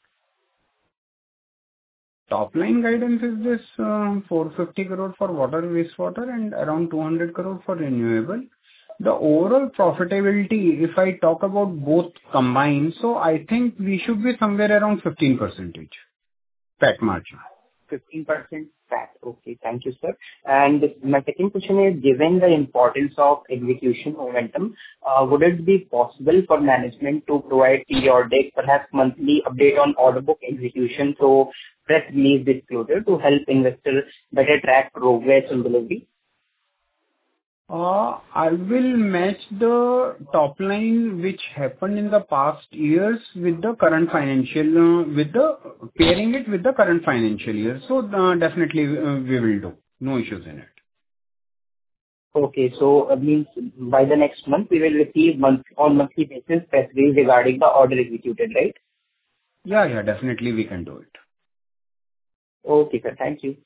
Top line guidance is this uh, four hundred fifty crore for water, wastewater, and around two hundred crore for renewable. The overall profitability, if I talk about both combined, so I think we should be somewhere around fifteen percent P A T margin. fifteen percent P A T. Okay, thank you, sir. And my second question is, given the importance of execution momentum, uh, would it be possible for management to provide periodic, perhaps monthly update on order book execution through press release disclosure to help investors better track progress and delivery? Uh, I will match the top line which happened in the past years with the current financial, uh, with the pairing it with the current financial year. So uh, definitely uh, we will do. No issues in it. Okay. So uh, means by the next month, we will receive month on monthly basis press release regarding the order executed, right? Yeah, yeah, definitely we can do it. Okay, sir. Thank you.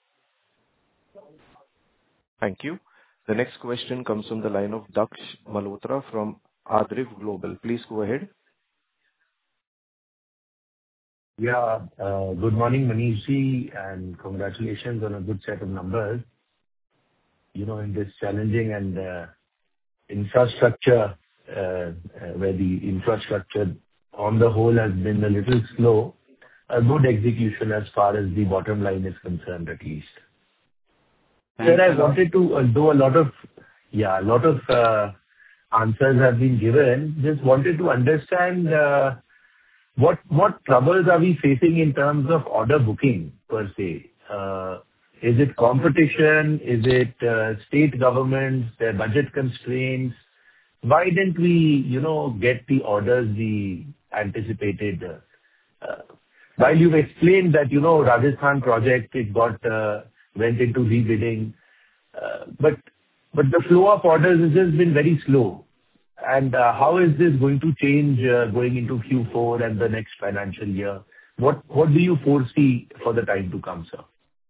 Thank you. The next question comes from the line of Daksh Malhotra from Adriv Global. Please go ahead. Yeah. uh, Good morning, Manish ji, and congratulations on a good set of numbers. You know, in this challenging and uh, infrastructure, uh, uh, where the infrastructure on the whole has been a little slow, a good execution as far as the bottom line is concerned, at least. Thanks Sir, I a lot. wanted to, uh, though a lot of, yeah, a lot of uh, answers have been given, just wanted to understand uh, what what troubles are we facing in terms of order booking per se? Uh, Is it competition? Is it uh, state governments, their budget constraints? Why didn't we, you know, get the orders we anticipated? uh, uh, While you've explained that, you know, Rajasthan project, it got uh, went into rebidding, uh, but but the flow of orders has just been very slow. And uh, how is this going to change uh, going into Q four and the next financial year? What what do you foresee for the time to come, sir?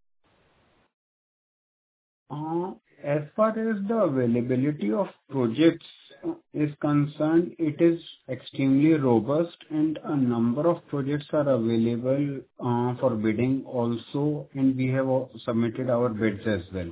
Uh, As far as the availability of projects uh, is concerned, it is extremely robust, and a number of projects are available uh, for bidding also, and we have uh, submitted our bids as well.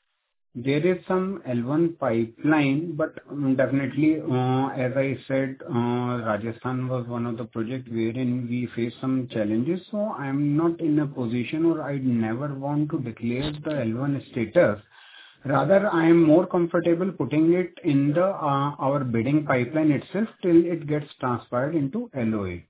There is some L one pipeline, but um, definitely, uh, as I said, uh, Rajasthan was one of the projects wherein we faced some challenges. So I'm not in a position, or I never want to declare the L one status. Rather, I am more comfortable putting it in the uh, our bidding pipeline itself till it gets transferred into L O A.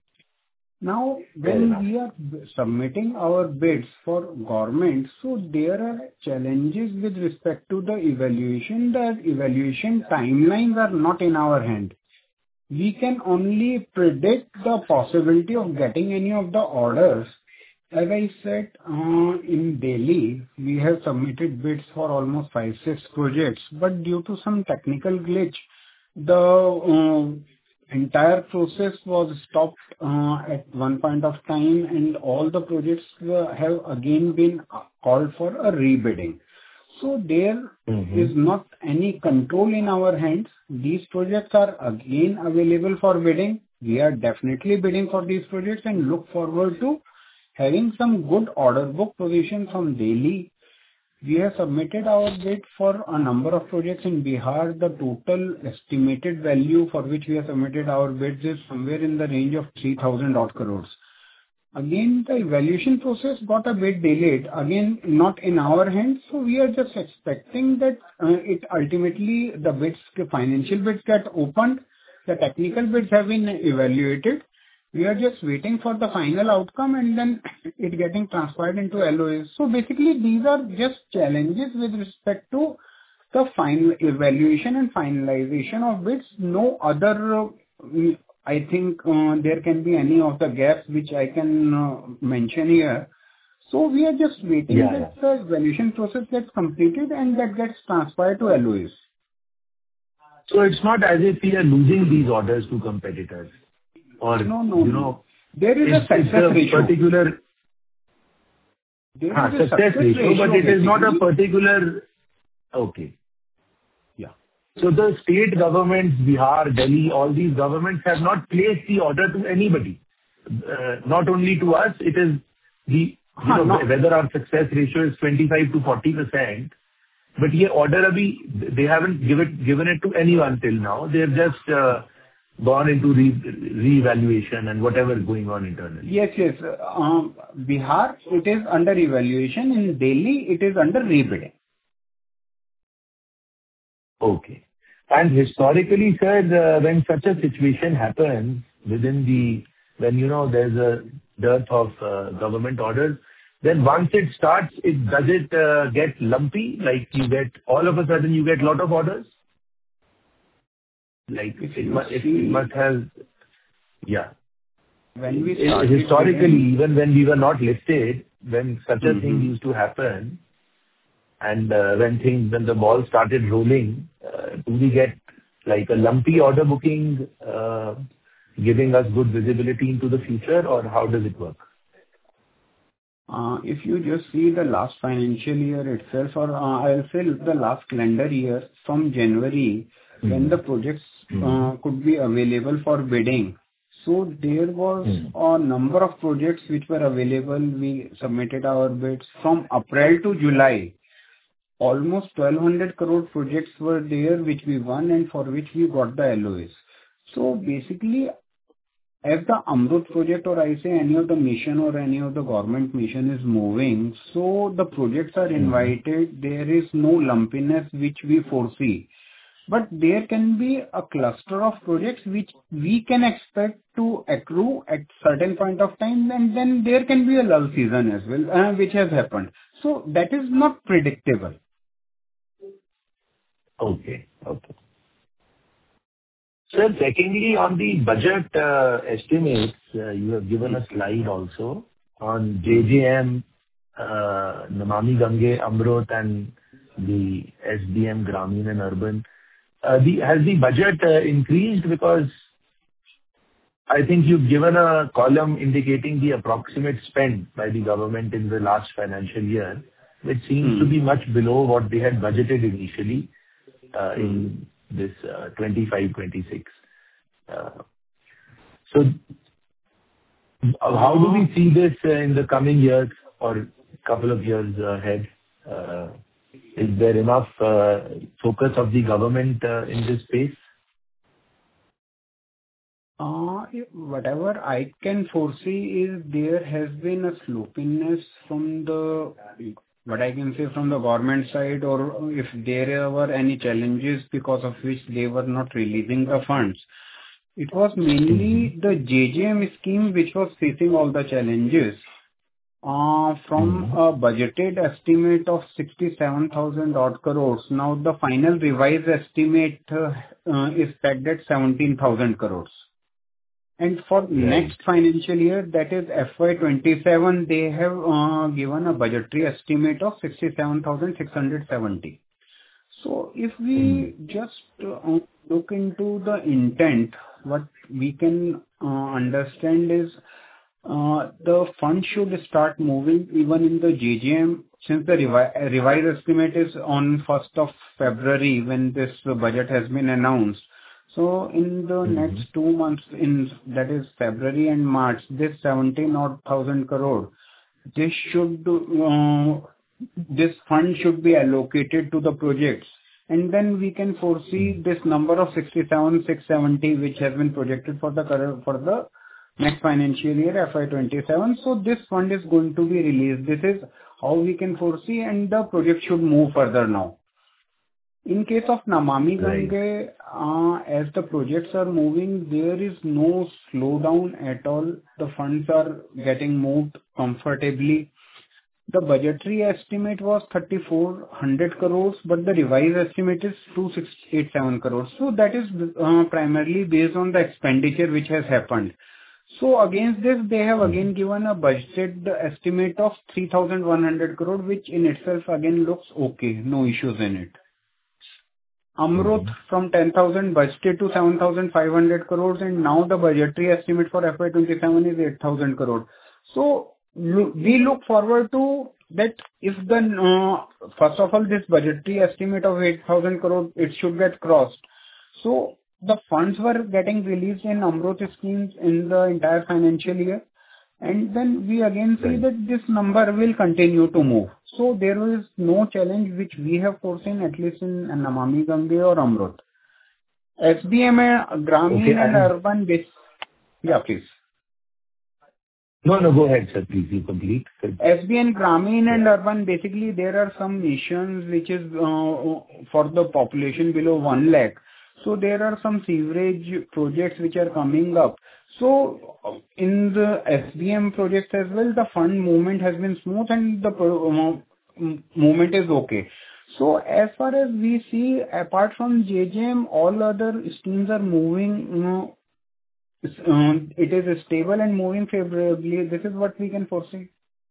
Now, Fair when enough. we are b- submitting our bids for government, so there are challenges with respect to the evaluation. The evaluation timelines are not in our hand. We can only predict the possibility of getting any of the orders. As I said, uh, in Delhi, we have submitted bids for almost five, six projects, but due to some technical glitch, the uh, entire process was stopped uh, at one point of time, and all the projects uh, have again been uh, called for a rebidding. So there Mm-hmm. is not any control in our hands. These projects are again available for bidding. We are definitely bidding for these projects and look forward to having some good order book position from Delhi. We have submitted our bid for a number of projects in Bihar. The total estimated value for which we have submitted our bids is somewhere in the range of three thousand odd crores. Again, the evaluation process got a bit delayed. Again, not in our hands, so we are just expecting that uh, it ultimately, the bids, the financial bids get opened, the technical bids have been evaluated. We are just waiting for the final outcome and then it getting transferred into L O As. So basically, these are just challenges with respect to the final evaluation and finalization of bids. No other, uh, mm, I think, uh, there can be any of the gaps which I can uh, mention here. So we are just waiting Yeah, that the evaluation process gets completed and that gets transferred to L O As. So it's not as if we are losing these orders to competitors or, No, no, you no. know, There is a it's it's success a ratio. particular There ah, is a success ratio, but it is not a basically. particular. Okay. Yeah. So the state governments, Bihar, Delhi, all these governments have not placed the order to anybody. Uh, Not only to us, it is the, you Huh, know, no. whether our success ratio is twenty-five to forty percent, but ye order abhi, they haven't give it- given it to anyone till now. They have just uh, gone into re re-evaluation and whatever is going on internally. Yes, yes. Um, Bihar, it is under evaluation. In Delhi, it is under rebidding. Okay. And historically, sir, uh, when such a situation happens within the, when, you know, there's a dearth of uh, government orders, then once it starts, it does it uh, get lumpy? Like you get, all of a sudden you get lot of orders? Like, If it you must, it see, must have... Yeah. when we I- started Historically, getting, even when we were not listed, when such a thing hmm used to happen, and uh, when things, when the ball started rolling, uh, do we get like a lumpy order booking, uh, giving us good visibility into the future, or how does it work? Uh, If you just see the last financial year itself, or uh, I'll say the last calendar year from January, when the Mm-hmm. projects Mm-hmm. uh, could be available for bidding. So there was a number of projects which were available. We submitted our bids from April to July. Almost twelve hundred crore projects were there which we won and for which we got the L O As. So basically, if the Amrut project, or I say any of the mission or any of the government mission is moving, so the projects are Mm-hmm. invited, there is no lumpiness which we foresee. But there can be a cluster of projects which we can expect to accrue at certain point of time, and then there can be a lull season as well, uh, which has happened. So that is not predictable. Okay. Okay. Sir, secondly, on the budget uh, estimates, uh, you have given a slide also on J J M, uh, Namami Gange, Amrut, and the S B M Gramin and Urban. Uh, the- Has the budget uh, increased? Because I think you've given a column indicating the approximate spend by the government in the last financial year, which seems to Hmm. be much below what they had budgeted initially uh, Hmm. in this uh, twenty-five twenty-six. Uh, So uh, how do we Uh, see this uh, in the coming years or couple of years ahead? Uh, Is there enough uh, focus of the government uh, in this space? Uh, Whatever I can foresee is there has been a sloppiness from the, what I can say, from the government side, or if there were any challenges because of which they were not releasing the funds. It was Mm-hmm. mainly the J J M scheme which was facing all the challenges. Uh, From Mm-hmm. a budgeted estimate of sixty-seven thousand odd crores, now the final revised estimate uh, uh, is pegged at seventeen thousand crores. And for Right. next financial year, that is F Y twenty-seven, they have uh, given a budgetary estimate of sixty-seven thousand six hundred seventy. So if Mm. we just uh, look into the intent, what we can uh, understand is uh, the fund should start moving even in the J J M, since the revi- revised estimate is on first of February when this budget has been announced. So in the Mm-hmm. next two months, in that is February and March, this seventeen odd thousand crore, this should, uh, this fund should be allocated to the projects. And then we can foresee this number of sixty-seven six seventy, which has been projected for the current, for the next financial year, F Y twenty-seven. So this fund is going to be released. This is how we can foresee, and the project should move further now. In case of Namami Right. Gange, uh, as the projects are moving, there is no slowdown at all. The funds are getting moved comfortably. The budgetary estimate was thirty-four hundred crores, but the revised estimate is two thousand six hundred eighty-seven crores. So that is uh, primarily based on the expenditure which has happened. So against this, they have Mm. again given a budgeted estimate of three thousand one hundred crore, which in itself again looks okay, no issues in it. Amrut Mm-hmm. from ten thousand budgeted to seven thousand five hundred crores, and now the budgetary estimate for F Y twenty-seven is eight thousand crore. So lo- we look forward to that if the, uh, first of all, this budgetary estimate of eight thousand crore, it should get crossed. So the funds were getting released in Amrut schemes in the entire financial year. And then we again see Right. that this number will continue to move. So there is no challenge which we have foreseen, at least in Namami Gange or Amrut. S B M, and Okay. Gramin and And Urban base. Yeah, please. no, no, go ahead, sir. Please, you complete. Sir. S B and Gramin and Yeah. Urban, basically there are some missions which is uh, for the population below one lakh. So there are some sewerage projects which are coming up. So uh, in the S B M projects as well, the fund movement has been smooth and the pro- uh, m- movement is okay. So as far as we see, apart from J J M, all other streams are moving, you know, s- um, it is stable and moving favorably. This is what we can foresee.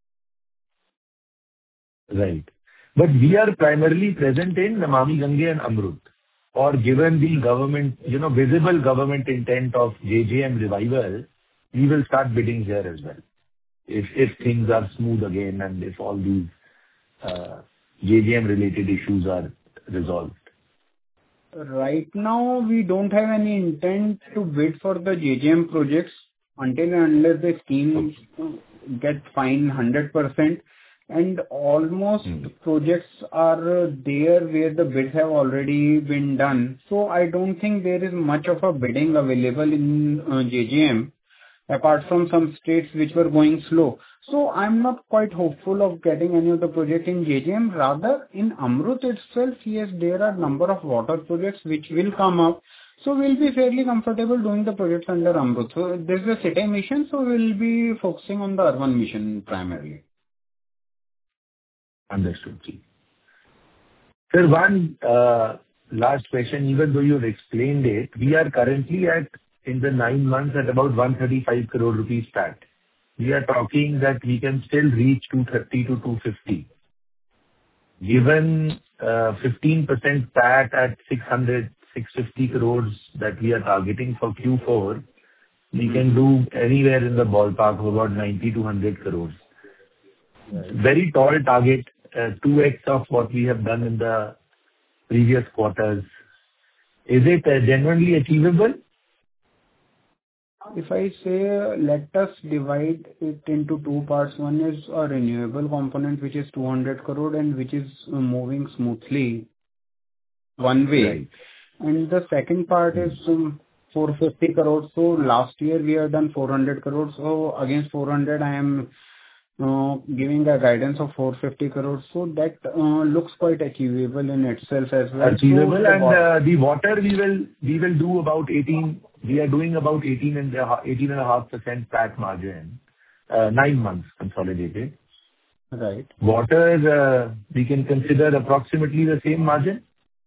Right. But we are primarily present in Namami Gange and Amrut. Or given the government, you know, visible government intent of J J M revival, we will start bidding here as well. If if things are smooth again and if all these uh, J J M related issues are resolved. Right now, we don't have any intent to bid for the J J M projects until and unless the schemes get fine one hundred percent, and almost Hmm. projects are there where the bids have already been done. So I don't think there is much of a bidding available in uh, J J M, apart from some states which were going slow. So I'm not quite hopeful of getting any of the project in J J M. Rather, in Amrut itself, yes, there are number of water projects which will come up. So we'll be fairly comfortable doing the projects under Amrut. So there's a city mission, so we'll be focusing on the urban mission primarily. Understood, ji. Sir, one uh, last question. Even though you've explained it, we are currently at, in the nine months, at about one hundred thirty-five crore rupees P A T. We are talking that we can still reach two thirty to two fifty. Given uh, fifteen percent P A T at six hundred, six fifty crores that we are targeting for Q four, we can do anywhere in the ballpark of about ninety to one hundred crores. Very tall target, uh, two x of what we have done in the previous quarters. Is it uh, genuinely achievable? If I say, uh, let us divide it into two parts. One is a renewable component, which is two hundred crore and which is uh, moving smoothly one way. Right. And the second part is um, four hundred fifty crores. So last year we have done four hundred crores. So against four hundred, I am uh, giving a guidance of four hundred fifty crores. So that uh, looks quite achievable in itself as well. Achievable. So And uh, the water we will we will do about eighteen. We are doing about eighteen and eighteen point five percent P A T margin, uh, nine months consolidated. right. Water, uh, we can consider approximately the same margin?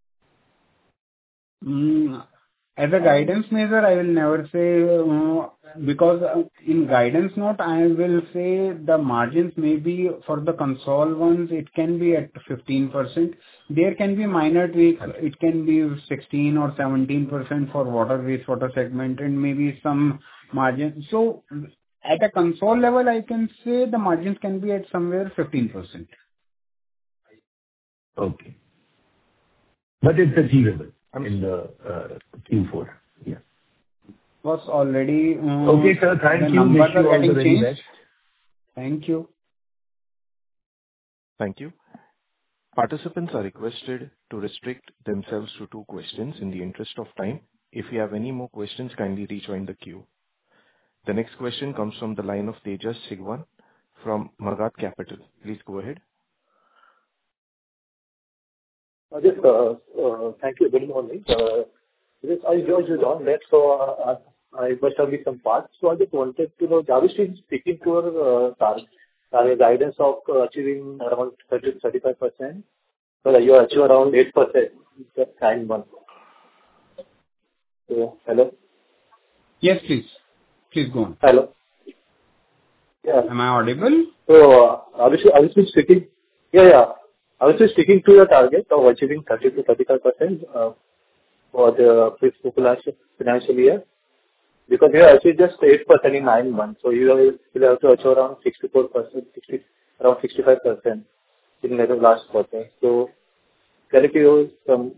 Mm, As a guidance measure, I will never say, uh, because uh, in guidance note, I will say the margins may be for the console ones, it can be at fifteen percent. There can be minor tweaks. It can be sixteen or seventeen percent for water wastewater segment and maybe some margin. So at a console level, I can say the margins can be at somewhere fifteen percent. Okay. But it's achievable I'm in the uh, Q four. Yeah. Was already, uh, Okay, sir. Thank the you. numbers Wish you are all the getting very changed. best. Thank you. Thank you. Participants are requested to restrict themselves to two questions in the interest of time. If you have any more questions, kindly rejoin the queue. The next question comes from the line of Tejas Sigwan from Magat Capital. Please go ahead. Uh, Yes, uh, uh, thank you. Good morning. Uh, Yes, I joined you on that, so uh, I must have missed some parts. So I just wanted to know, Jarvis is speaking to our uh, tar- our guidance of uh, achieving around thirty to thirty-five percent. So you achieve around eight percent in just nine months. So, hello? Yes, please. Please go on. Hello. Yeah. Am I audible? So, uh, obviously, obviously speaking, yeah, yeah. Obviously sticking to your target of achieving thirty to thirty-five percent uh, for the fiscal financial year, because you have achieved just eight percent in nine months. So you will you'll have to achieve around sixty-four percent, sixty, around sixty-five percent in the last quarter. So can you give some...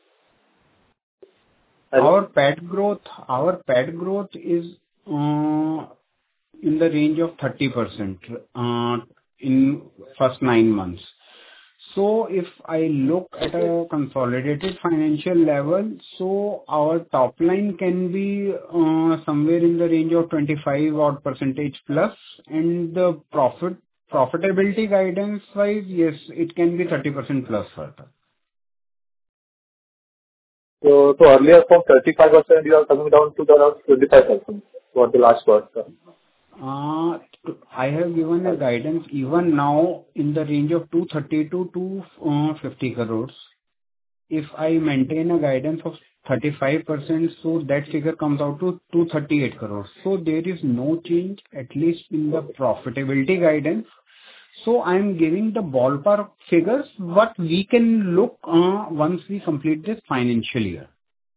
Our P A T growth, our P A T growth is uh, in the range of thirty percent uh, in first nine months. So if I look at a consolidated financial level, so our top line can be uh, somewhere in the range of twenty-five odd percentage plus, and the profit profitability guidance wise, yes, it can be thirty percent plus further. So, so earlier from thirty-five percent, you are coming down to around twenty-five percent for the last quarter. Uh, I have given a guidance even now in the range of two thirty to two fifty crores. If I maintain a guidance of thirty-five percent, so that figure comes out to two thirty-eight crores. So there is no change, at least in the profitability guidance. So I'm giving the ballpark figures, what we can look uh, once we complete this financial year.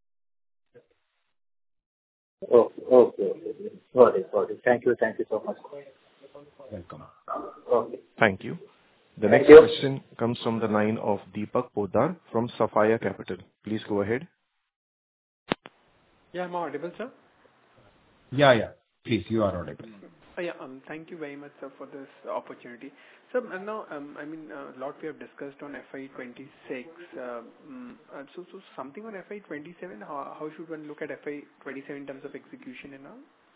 Okay. Okay. Okay. Got it. Got it. Thank you. Thank you so much. Welcome. Okay. Thank you. The Thank next you. question comes from the line of Deepak Poddar from Sapphire Capital. Please go ahead. Yeah, am I audible, sir? Yeah, yeah. Please, you are audible. Uh, yeah, um, thank you very much, sir, for this opportunity. So uh, now, um, I mean, a lot we have discussed on F Y twenty-six. Uh, um, uh, so, so something on F Y twenty-seven. How, how should one look at F Y twenty-seven in terms of execution and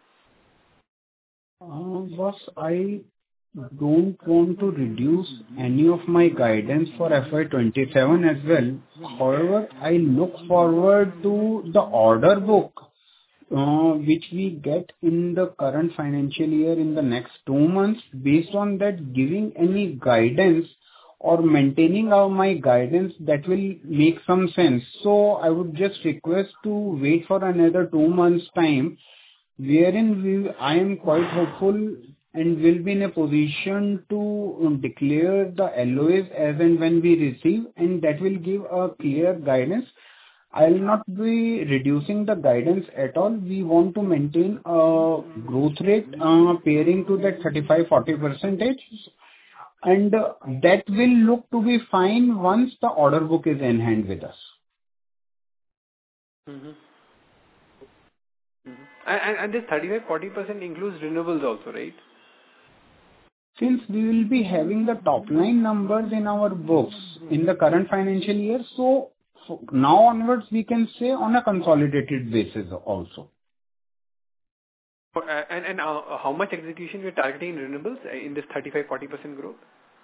all? Uh, Boss, I don't want to reduce any of my guidance for F Y twenty-seven as well. However, I look forward to the order book uh, which we get in the current financial year in the next two months. Based on that, giving any guidance or maintaining our my guidance, that will make some sense. So I would just request to wait for another two months' time, wherein we, I am quite hopeful and will be in a position to declare the L O As as and when we receive, and that will give a clear guidance. I will not be reducing the guidance at all. We want to maintain a growth rate uh, pairing to that thirty-five to forty percentage, and uh, that will look to be fine once the order book is in hand with us. Mm-hmm. Mm-hmm. And, and this thirty-five to forty percent includes renewables also, right? Since we will be having the top line numbers in our books in the current financial year, so so now onwards we can say on a consolidated basis also. Uh, and and uh, how much execution we are targeting in renewables uh, in this thirty-five to forty percent growth?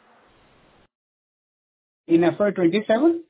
In F Y twenty-seven?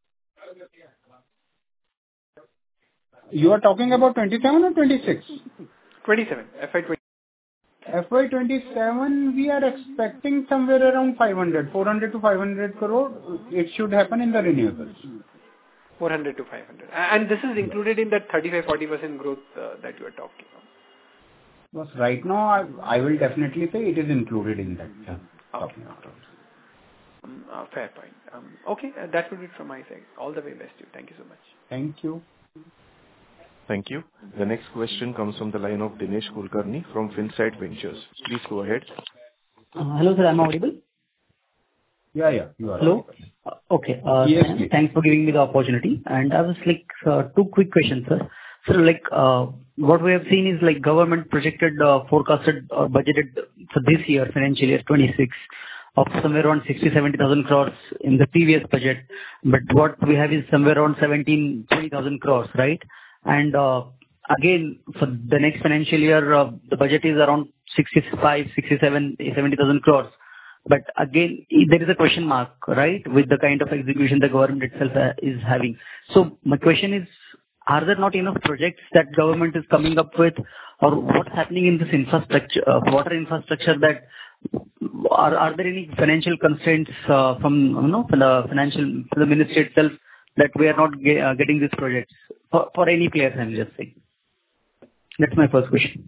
You are talking about twenty-seven or twenty-six? twenty-seven. F Y twenty. F Y twenty-seven, we are expecting somewhere around five hundred, four hundred to five hundred crore. It should happen in the renewables. four hundred to five hundred. And this is included in that thirty-five to forty percent growth uh, that you are talking about. But right now, I, I will definitely say it is included in that. Yeah. Okay. Um, uh, fair point. Um, okay, uh, that would be it from my side. All the very best to you. Thank you so much. Thank you. Thank you. The next question comes from the line of Dinesh Kulkarni from Finsight Ventures. Please go ahead. Uh, hello, sir. Am I audible? Yeah, yeah. You are Hello? audible. Uh, okay. Uh, Yes, th- please. Thanks for giving me the opportunity. And I was like, uh, two quick questions, sir. So, like, uh, what we have seen is like government projected, uh, forecasted or budgeted for this year, financial year twenty-six, of somewhere around sixty, seventy thousand crores in the previous budget. But what we have is somewhere around seventeen, twenty thousand crores, right? And, uh, again, for the next financial year, uh, the budget is around sixty-five, sixty-seven, seventy thousand crores. But again, i- there is a question mark, right, with the kind of execution the government itself uh, is having. So my question is, are there not enough projects that government is coming up with, or what's happening in this infrastructure, uh, water infrastructure, that are are there any financial constraints uh, from, you know, from the financial, from the ministry itself, that we are not ge- uh, getting these projects for for any players, I'm just saying. That's my first question.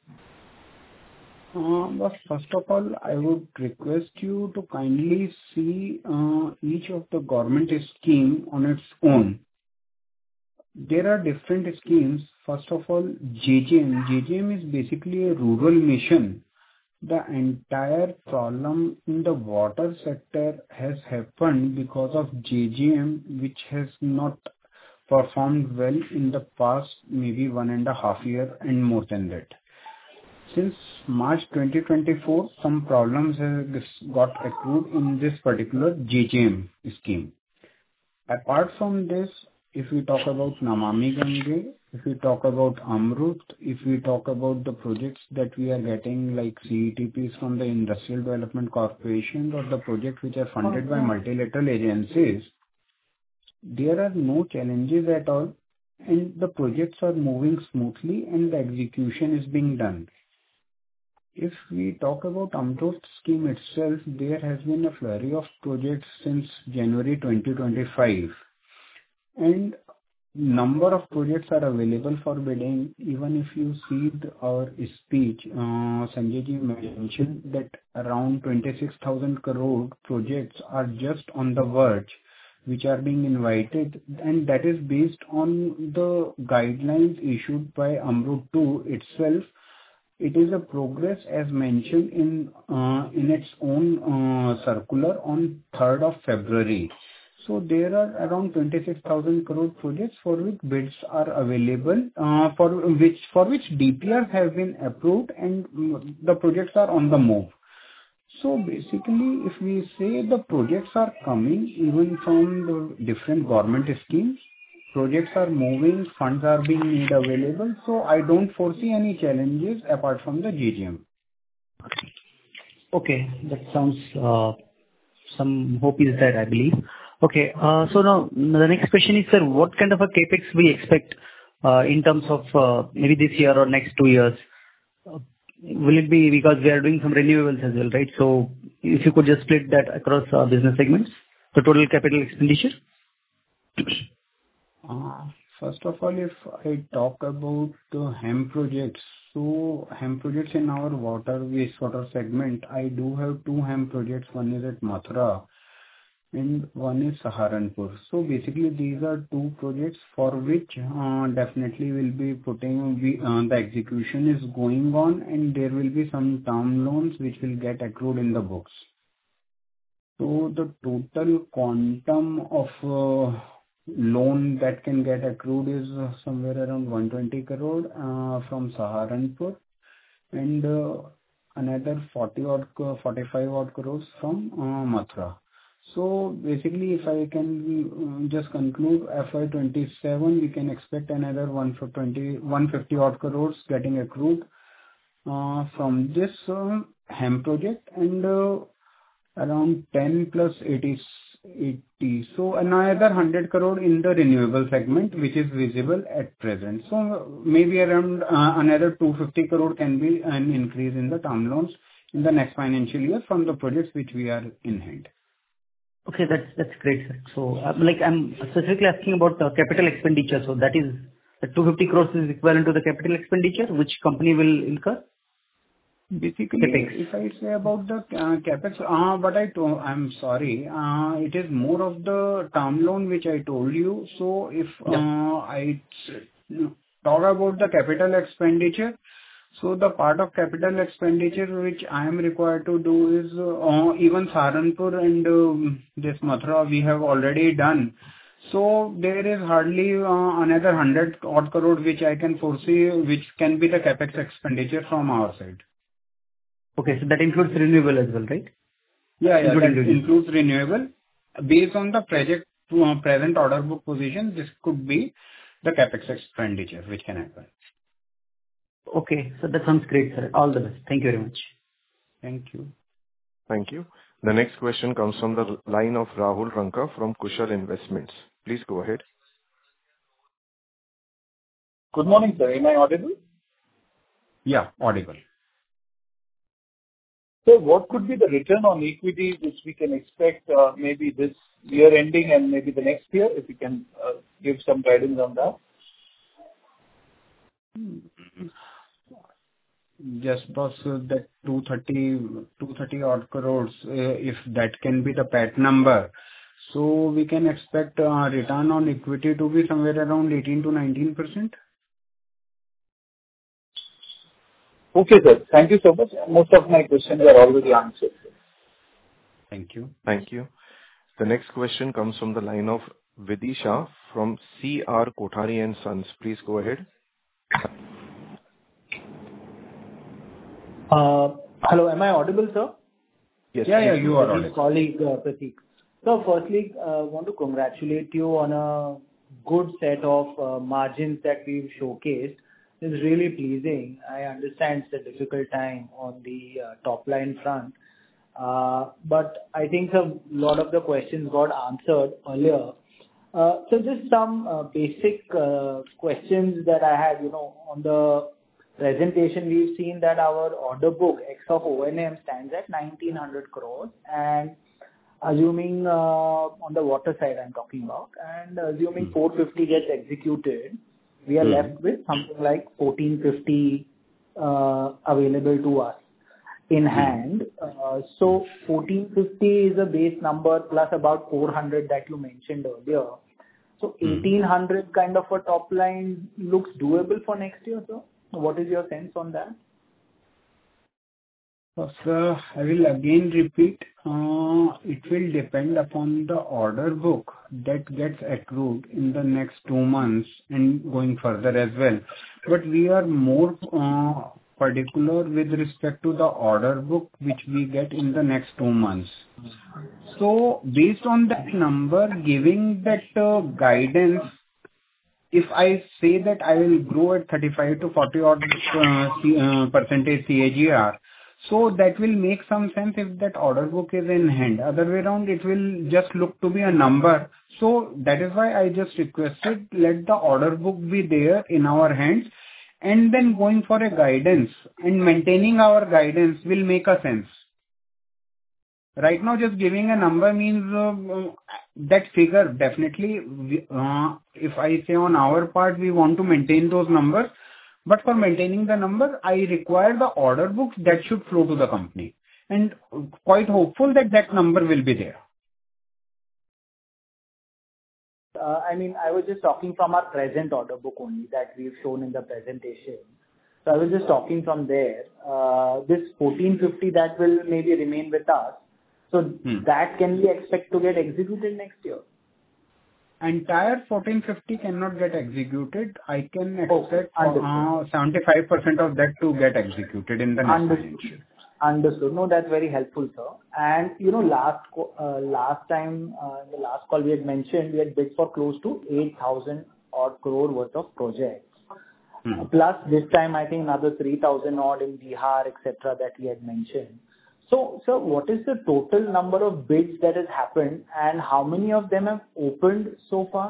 Uh, but first of all, I would request you to kindly see uh, each of the government scheme on its own. There are different schemes. First of all, J J M. J J M is basically a rural mission. The entire problem in the water sector has happened because of J J M, which has not performed well in the past maybe one and a half year and more than that. Since March twenty twenty-four, some problems have got accrued in this particular J J M scheme. Apart from this, if we talk about Namami Gange, if we talk about Amrut, if we talk about the projects that we are getting like C E T Ps from the Industrial Development Corporation, or the projects which are funded by multilateral agencies, there are no challenges at all, and the projects are moving smoothly and the execution is being done. if we talk about Amrut scheme itself, there has been a flurry of projects since January twenty twenty-five, and number of projects are available for bidding. Even if you see the, our speech, uh, Sanjay ji mentioned that around twenty-six thousand crore projects are just on the verge, which are being invited, and that is based on the guidelines issued by Amrut two itself. It is a progress as mentioned in uh, in its own uh, circular on third of February. So there are around twenty-six thousand crore projects for which bids are available, uh, for which for which D P Rs have been approved, and mm, the projects are on the move. So basically, if we say the projects are coming even from the different government schemes, projects are moving, funds are being made available, so I don't foresee any challenges apart from the G G M. Okay, that sounds, uh, some hope is there, I believe. Okay, uh, so now the next question is, sir, what kind of a capex we expect uh, in terms of uh, maybe this year or next two years? Uh, will it be because we are doing some renewables as well, right? So if you could just split that across uh, business segments, the total capital expenditure. Uh, First of all, if I talk about the HAM projects, so HAM projects in our water wastewater segment, I do have two HAM projects. One is at Mathura and one is Saharanpur. So basically, these are two projects for which uh, definitely will be putting we, uh, the execution is going on, and there will be some term loans which will get accrued in the books. So the total quantum of uh, loan that can get accrued is uh, somewhere around one hundred twenty crore uh, from Saharanpur, and uh, another forty odd, forty-five odd crores from uh, Mathura. So basically, if I can uh, just conclude, F Y twenty-seven, we can expect another one for twenty, one hundred fifty odd crores getting accrued uh, from this uh, HAM project, and uh, around ten plus eighty, eighty. So another one hundred crore in the renewable segment, which is visible at present. So maybe around uh, another two hundred fifty crore can be an increase in the term loans in the next financial year from the projects which we are in hand. Okay, that's that's great, sir. So, uh, like, I'm specifically asking about the capital expenditure. So that is, the two hundred fifty crores is equivalent to the capital expenditure, which company will incur? Basically, Capex. if I say about the uh, capex, uh, but I told, I'm sorry, uh, it is more of the term loan which I told you. So if uh, I talk about the capital expenditure, so the part of capital expenditure which I am required to do is uh, even Saharanpur and uh, this Mathura we have already done. So there is hardly uh, another one hundred odd crore which I can foresee, which can be the capex expenditure from our side. Okay, so that includes renewable as well, right? Yeah, yeah, Including that renewable. includes renewable. Based on the project uh, present order book position, this could be the capex expenditure which can happen. Okay, so that sounds great, sir. All the best. Thank you very much. Thank you. Thank you. The next question comes from the line of Rahul Ranka from Kushal Investments. Please go ahead. Good morning, sir. Am I audible? Yeah, audible. So what could be the return on equity which we can expect uh, maybe this year ending and maybe the next year, if you can uh, give some guidance on that? Just boss, uh, that two hundred thirty odd crores, uh, if that can be the P A T number, so we can expect uh, return on equity to be somewhere around eighteen to nineteen percent. Okay, sir. Thank you so much. Most of my questions are already answered. Thank you. Thank you. The next question comes from the line of Vidisha from C R Kothari and Sons. Please go ahead. Uh, Hello, am I audible, sir? Yes. Yeah, yeah, please. you are This is audible. colleague, uh, Prateek. So firstly, I want to congratulate you on a good set of uh, margins that we've showcased. It's really pleasing. I understand it's a difficult time on the uh, top line front, uh, but I think a lot of the questions got answered earlier. Uh, So just some uh, basic uh, questions that I had, you know, on the presentation, we've seen that our order book, ex of O and M, stands at nineteen hundred crores. And assuming uh, on the water side I'm talking about, and assuming four fifty gets executed, we are Hmm. left with something like fourteen fifty uh, available to us in hand. Uh, so fourteen fifty is a base number plus about four hundred that you mentioned earlier. So eighteen hundred kind of a top line looks doable for next year, sir. What is your sense on that? So, sir, I will again repeat, uh, it will depend upon the order book that gets accrued in the next two months and going further as well. But we are more uh, particular with respect to the order book which we get in the next two months. So, based on that number, giving that uh, guidance, if I say that I will grow at thirty-five to forty odd uh, C, uh, percentage C A G R, so that will make some sense if that order book is in hand. Other way around, it will just look to be a number. So that is why I just requested, let the order book be there in our hands, and then going for a guidance and maintaining our guidance will make a sense. Right now, just giving a number means uh, that figure definitely, we- uh, if I say on our part, we want to maintain those numbers. But for maintaining the number, I require the order books that should flow to the company. And quite hopeful that that number will be there. Uh, I mean, I was just talking from our present order book only that we've shown in the presentation. So I was just talking from there. Uh, This fourteen fifty that will maybe remain with us, so Hmm. that can we expect to get executed next year? Entire fourteen fifty cannot get executed. I can Okay, expect understood. uh, seventy-five percent of that to get executed in the next Understood. financial. Understood. No, that's very helpful, sir. And, you know, last co- uh, last time, uh, in the last call we had mentioned, we had bid for close to eight thousand odd crore worth of projects. Hmm. Plus, this time, I think another three thousand odd in Bihar, et cetera, that we had mentioned. So, sir, what is the total number of bids that has happened, and how many of them have opened so far?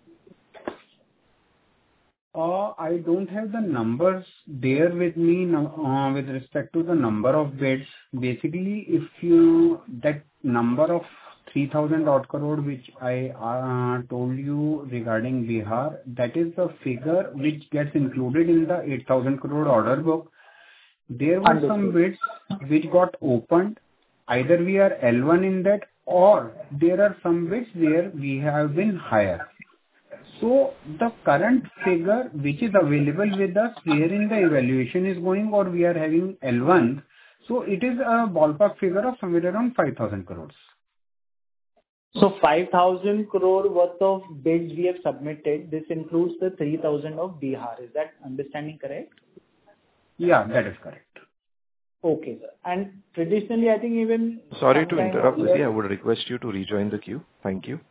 Uh, I don't have the numbers there with me now, uh, with respect to the number of bids. Basically, if you, that number of three thousand odd crore which I uh, told you regarding Bihar, that is the figure which gets included in the eight thousand crore order book. There were some Understood. bids which got opened. Either we are L one in that, or there are some bids where we have been higher. So the current figure which is available with us, wherein the evaluation is going or we are having L one, so it is a ballpark figure of somewhere around five thousand crores. So five thousand crore worth of bids we have submitted. This includes the three thousand of Bihar. Is that understanding correct? Yeah, that is correct. Okay, sir. And traditionally, I think even Sorry to sometime interrupt, earlier. Lizzie. I would request you to rejoin the queue. Thank you.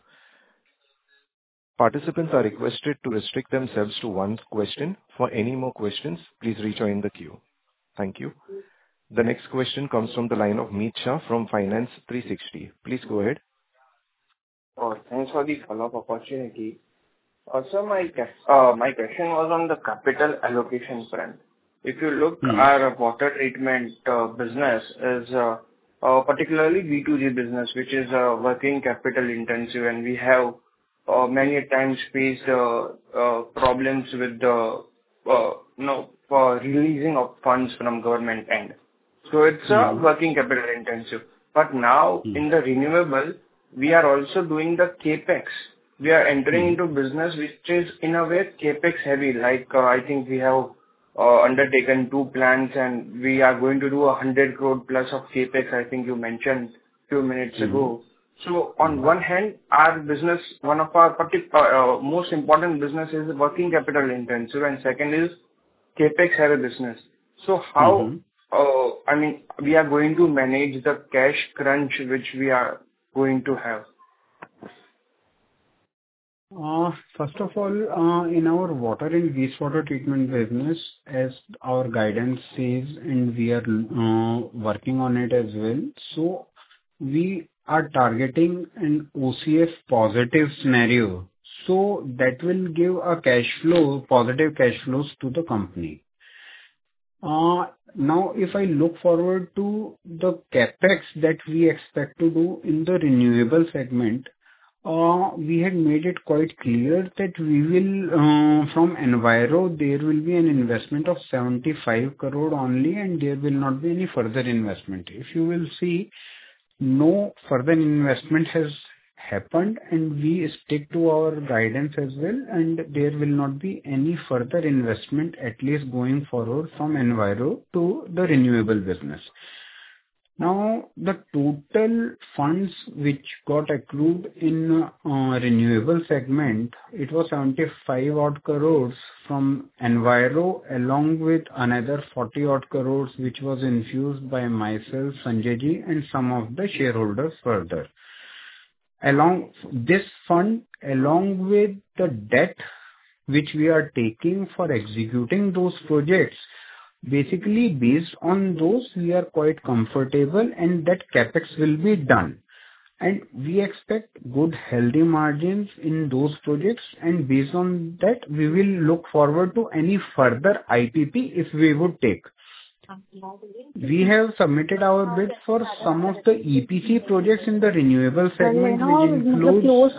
Participants are requested to restrict themselves to one question. For any more questions, please rejoin the queue. Thank you. The next question comes from the line of Meet Shah from Finance three sixty. Please go ahead. Oh, thanks for the follow-up opportunity. Also, my que- uh, my question was on the capital allocation front. If you look, Hmm. our water treatment uh, business is uh, uh, particularly B two G business, which is uh, working capital intensive, and we have uh, many a times faced uh, uh, problems with the uh, you know for releasing of funds from government end. So it's uh, Hmm. working capital intensive. But now Hmm. in the renewable, we are also doing the capex. We are entering Hmm. into business which is in a way capex heavy. Like uh, I think we have uh, undertaken two plans, and we are going to do a hundred crore plus of capex. I think you mentioned few minutes Hmm. ago. So on one hand, our business, one of our partic- uh, uh, most important business is working capital intensive, and second is capex heavy business. So how, Hmm. uh, I mean, we are going to manage the cash crunch which we are going to have? Uh, First of all, uh, in our water and wastewater treatment business, as our guidance says, and we are uh, working on it as well. So we are targeting an O C F positive scenario. So that will give a cash flow, positive cash flows to the company. Uh, Now, if I look forward to the CapEx that we expect to do in the renewable segment, uh, we had made it quite clear that we will, uh, from Enviro, there will be an investment of seventy-five crore only, and there will not be any further investment. If you will see, no further investment has happened, and we stick to our guidance as well, and there will not be any further investment, at least going forward, from Enviro to the renewable business. Now, the total funds which got accrued in uh, renewable segment, it was seventy-five odd crores from Enviro, along with another forty odd crores which was infused by myself, Sanjay ji, and some of the shareholders further. Along this fund, along with the debt which we are taking for executing those projects, basically based on those, we are quite comfortable and that CapEx will be done. And we expect good, healthy margins in those projects, and based on that, we will look forward to any further I P P if we would take. We have submitted our bid for some of the E P C projects in the renewable segment, which includes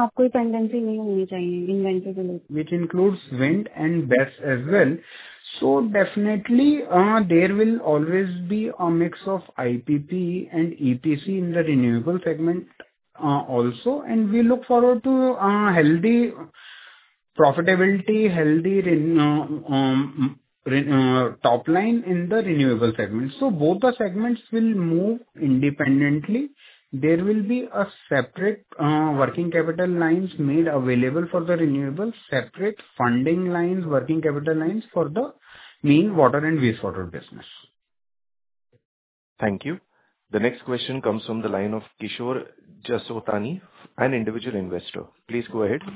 which includes wind and B E S as well. So definitely, uh, there will always be a mix of I P P and E P C in the renewable segment uh, also, and we look forward to uh, healthy profitability, healthy ren- uh, um, Uh, top line in the renewable segment. So both the segments will move independently. There will be a separate uh, working capital lines made available for the renewable, separate funding lines, working capital lines for the main water and wastewater business. Thank you. The next question comes from the line of Kishore Jasotani, an individual investor. Please go ahead.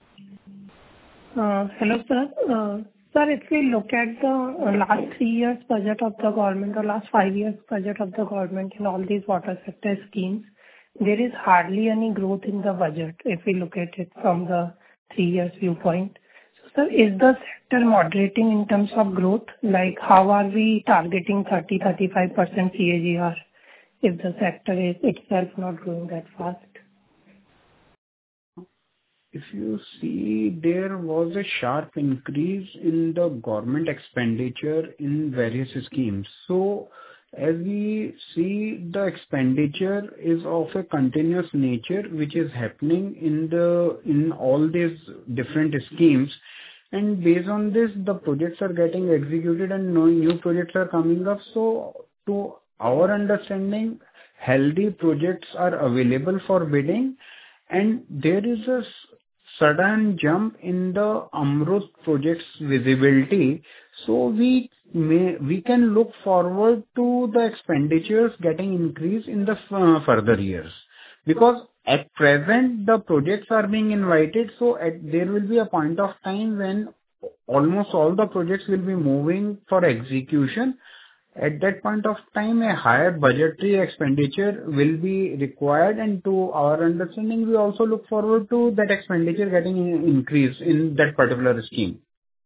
Uh, hello, sir. Uh, Sir, if we look at the last three years budget of the government or last five years budget of the government in all these water sector schemes, there is hardly any growth in the budget if we look at it from the three years viewpoint. So, sir, is the sector moderating in terms of growth? Like, how are we targeting thirty to thirty-five percent C A G R if the sector is itself not growing that fast? If you see, there was a sharp increase in the government expenditure in various schemes. So, as we see, the expenditure is of a continuous nature, which is happening in the in all these different schemes. And based on this, the projects are getting executed and no new projects are coming up. So, to our understanding, healthy projects are available for bidding, and there is a sudden jump in the Amrut project's visibility. So we may we can look forward to the expenditures getting increased in the f- further years, because at present the projects are being invited. So at, there will be a point of time when almost all the projects will be moving for execution. At that point of time, a higher budgetary expenditure will be required, and to our understanding, we also look forward to that expenditure getting in- increased in that particular scheme.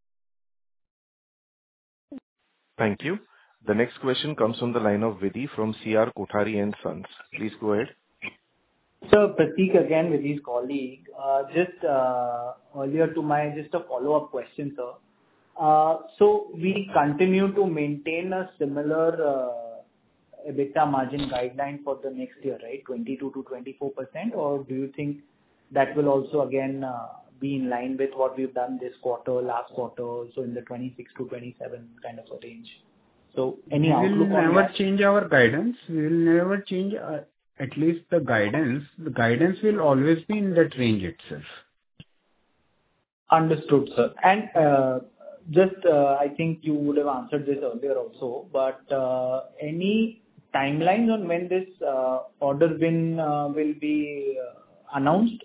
Thank you. The next question comes from the line of Vidhi from C R Kothari and Sons. Please go ahead. So Prateek again with his colleague. Uh, just uh, earlier to my just a follow-up question, sir. Uh, so we continue to maintain a similar uh, EBITDA margin guideline for the next year, right? twenty-two to twenty-four percent, or do you think that will also again uh, be in line with what we've done this quarter, last quarter, so in the twenty-six to twenty-seven kind of a range? So any outlook on that? We will never change our guidance. We will never change uh, at least the guidance. The guidance will always be in that range itself. Understood, sir. And uh, just, uh, I think you would have answered this earlier also, but uh, any timelines on when this uh, order win uh, will be uh, announced?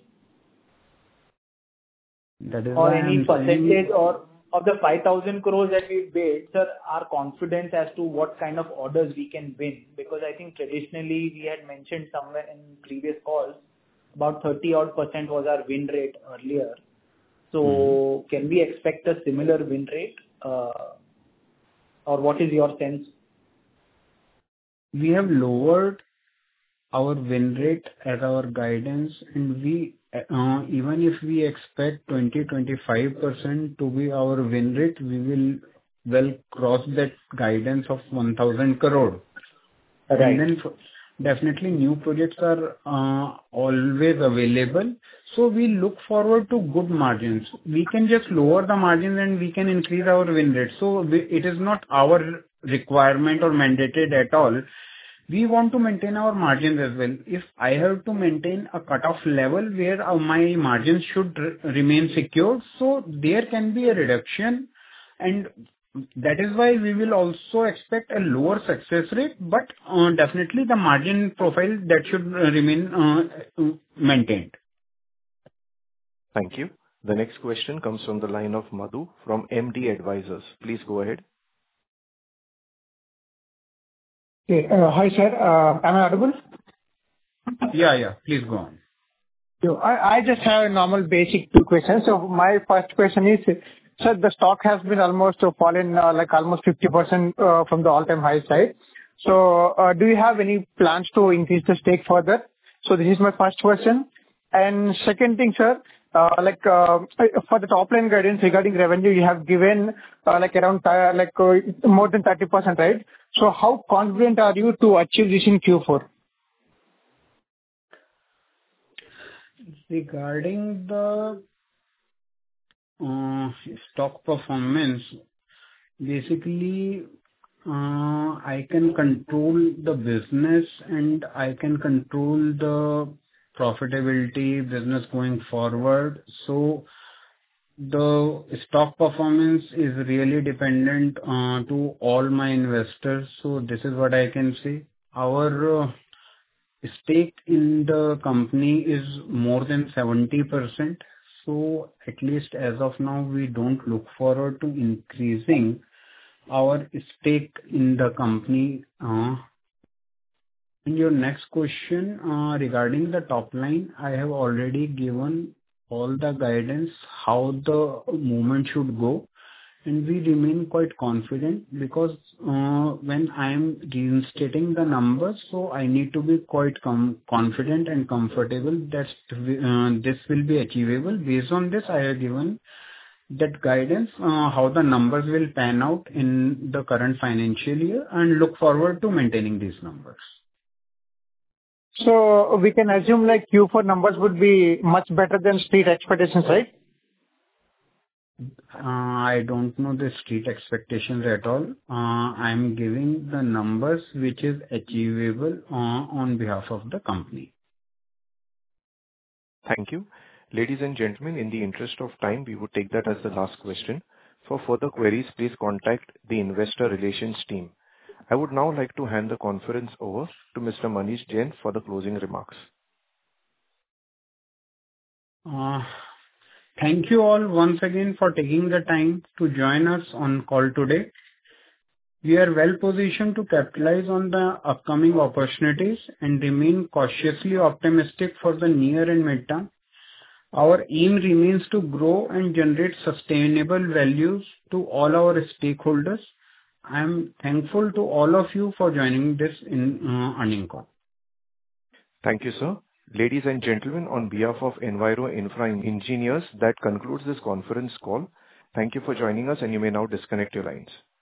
That is or any percentage or of the five thousand crores that we bid, sir, our confidence as to what kind of orders we can win? Because I think traditionally we had mentioned somewhere in previous calls about thirty odd percent was our win rate earlier. So mm-hmm. can we expect a similar win rate? Uh, Or what is your sense? We have lowered our win rate as our guidance, and we uh, even if we expect twenty to twenty-five percent to be our win rate, we will well cross that guidance of one thousand crore. Right. And then f- definitely new projects are uh, always available. So we look forward to good margins. We can just lower the margins and we can increase our win rate. So we, it is not our requirement or mandated at all. We want to maintain our margins as well. If I have to maintain a cutoff level where uh, my margins should r- remain secure, so there can be a reduction, and that is why we will also expect a lower success rate, but uh, definitely the margin profile that should uh, remain uh, uh, maintained. Thank you. The next question comes from the line of Madhu from M D Advisors. Please go ahead. Okay. uh, Hi, sir. Uh, Am I audible? Yeah, yeah. Please go on. So I I just have a normal basic two questions. So my first question is, sir, the stock has been almost uh, fallen uh, like almost fifty percent uh, from the all-time high side. So uh, do you have any plans to increase the stake further? So this is my first question. And second thing, sir, uh, like uh, for the top line guidance regarding revenue, you have given uh, like around uh, like uh, more than thirty percent, right? So how confident are you to achieve this in Q four? Regarding the uh, stock performance, basically, uh, I can control the business and I can control the profitability business going forward. So the stock performance is really dependent uh, to all my investors. So this is what I can say. Our uh, stake in the company is more than seventy percent. So at least as of now, we don't look forward to increasing our stake in the company. Uh, and your next question uh, regarding the top line, I have already given all the guidance how the movement should go. And we remain quite confident because uh, when I am reinstating the numbers, so I need to be quite com- confident and comfortable that uh, this will be achievable. Based on this, I have given that guidance, uh, how the numbers will pan out in the current financial year, and look forward to maintaining these numbers. So we can assume like Q four numbers would be much better than street expectations, right? Uh, I don't know the street expectations at all. Uh, I'm giving the numbers which is achievable uh, on behalf of the company. Thank you. Ladies and gentlemen, in the interest of time, we would take that as the last question. For further queries, please contact the investor relations team. I would now like to hand the conference over to Mister Manish Jain for the closing remarks. Uh, Thank you all once again for taking the time to join us on call today. We are well positioned to capitalize on the upcoming opportunities and remain cautiously optimistic for the near and mid-term. Our aim remains to grow and generate sustainable values to all our stakeholders. I am thankful to all of you for joining this in uh, earnings call. Thank you, sir. Ladies and gentlemen, on behalf of Enviro Infra Engineers, that concludes this conference call. Thank you for joining us, and you may now disconnect your lines.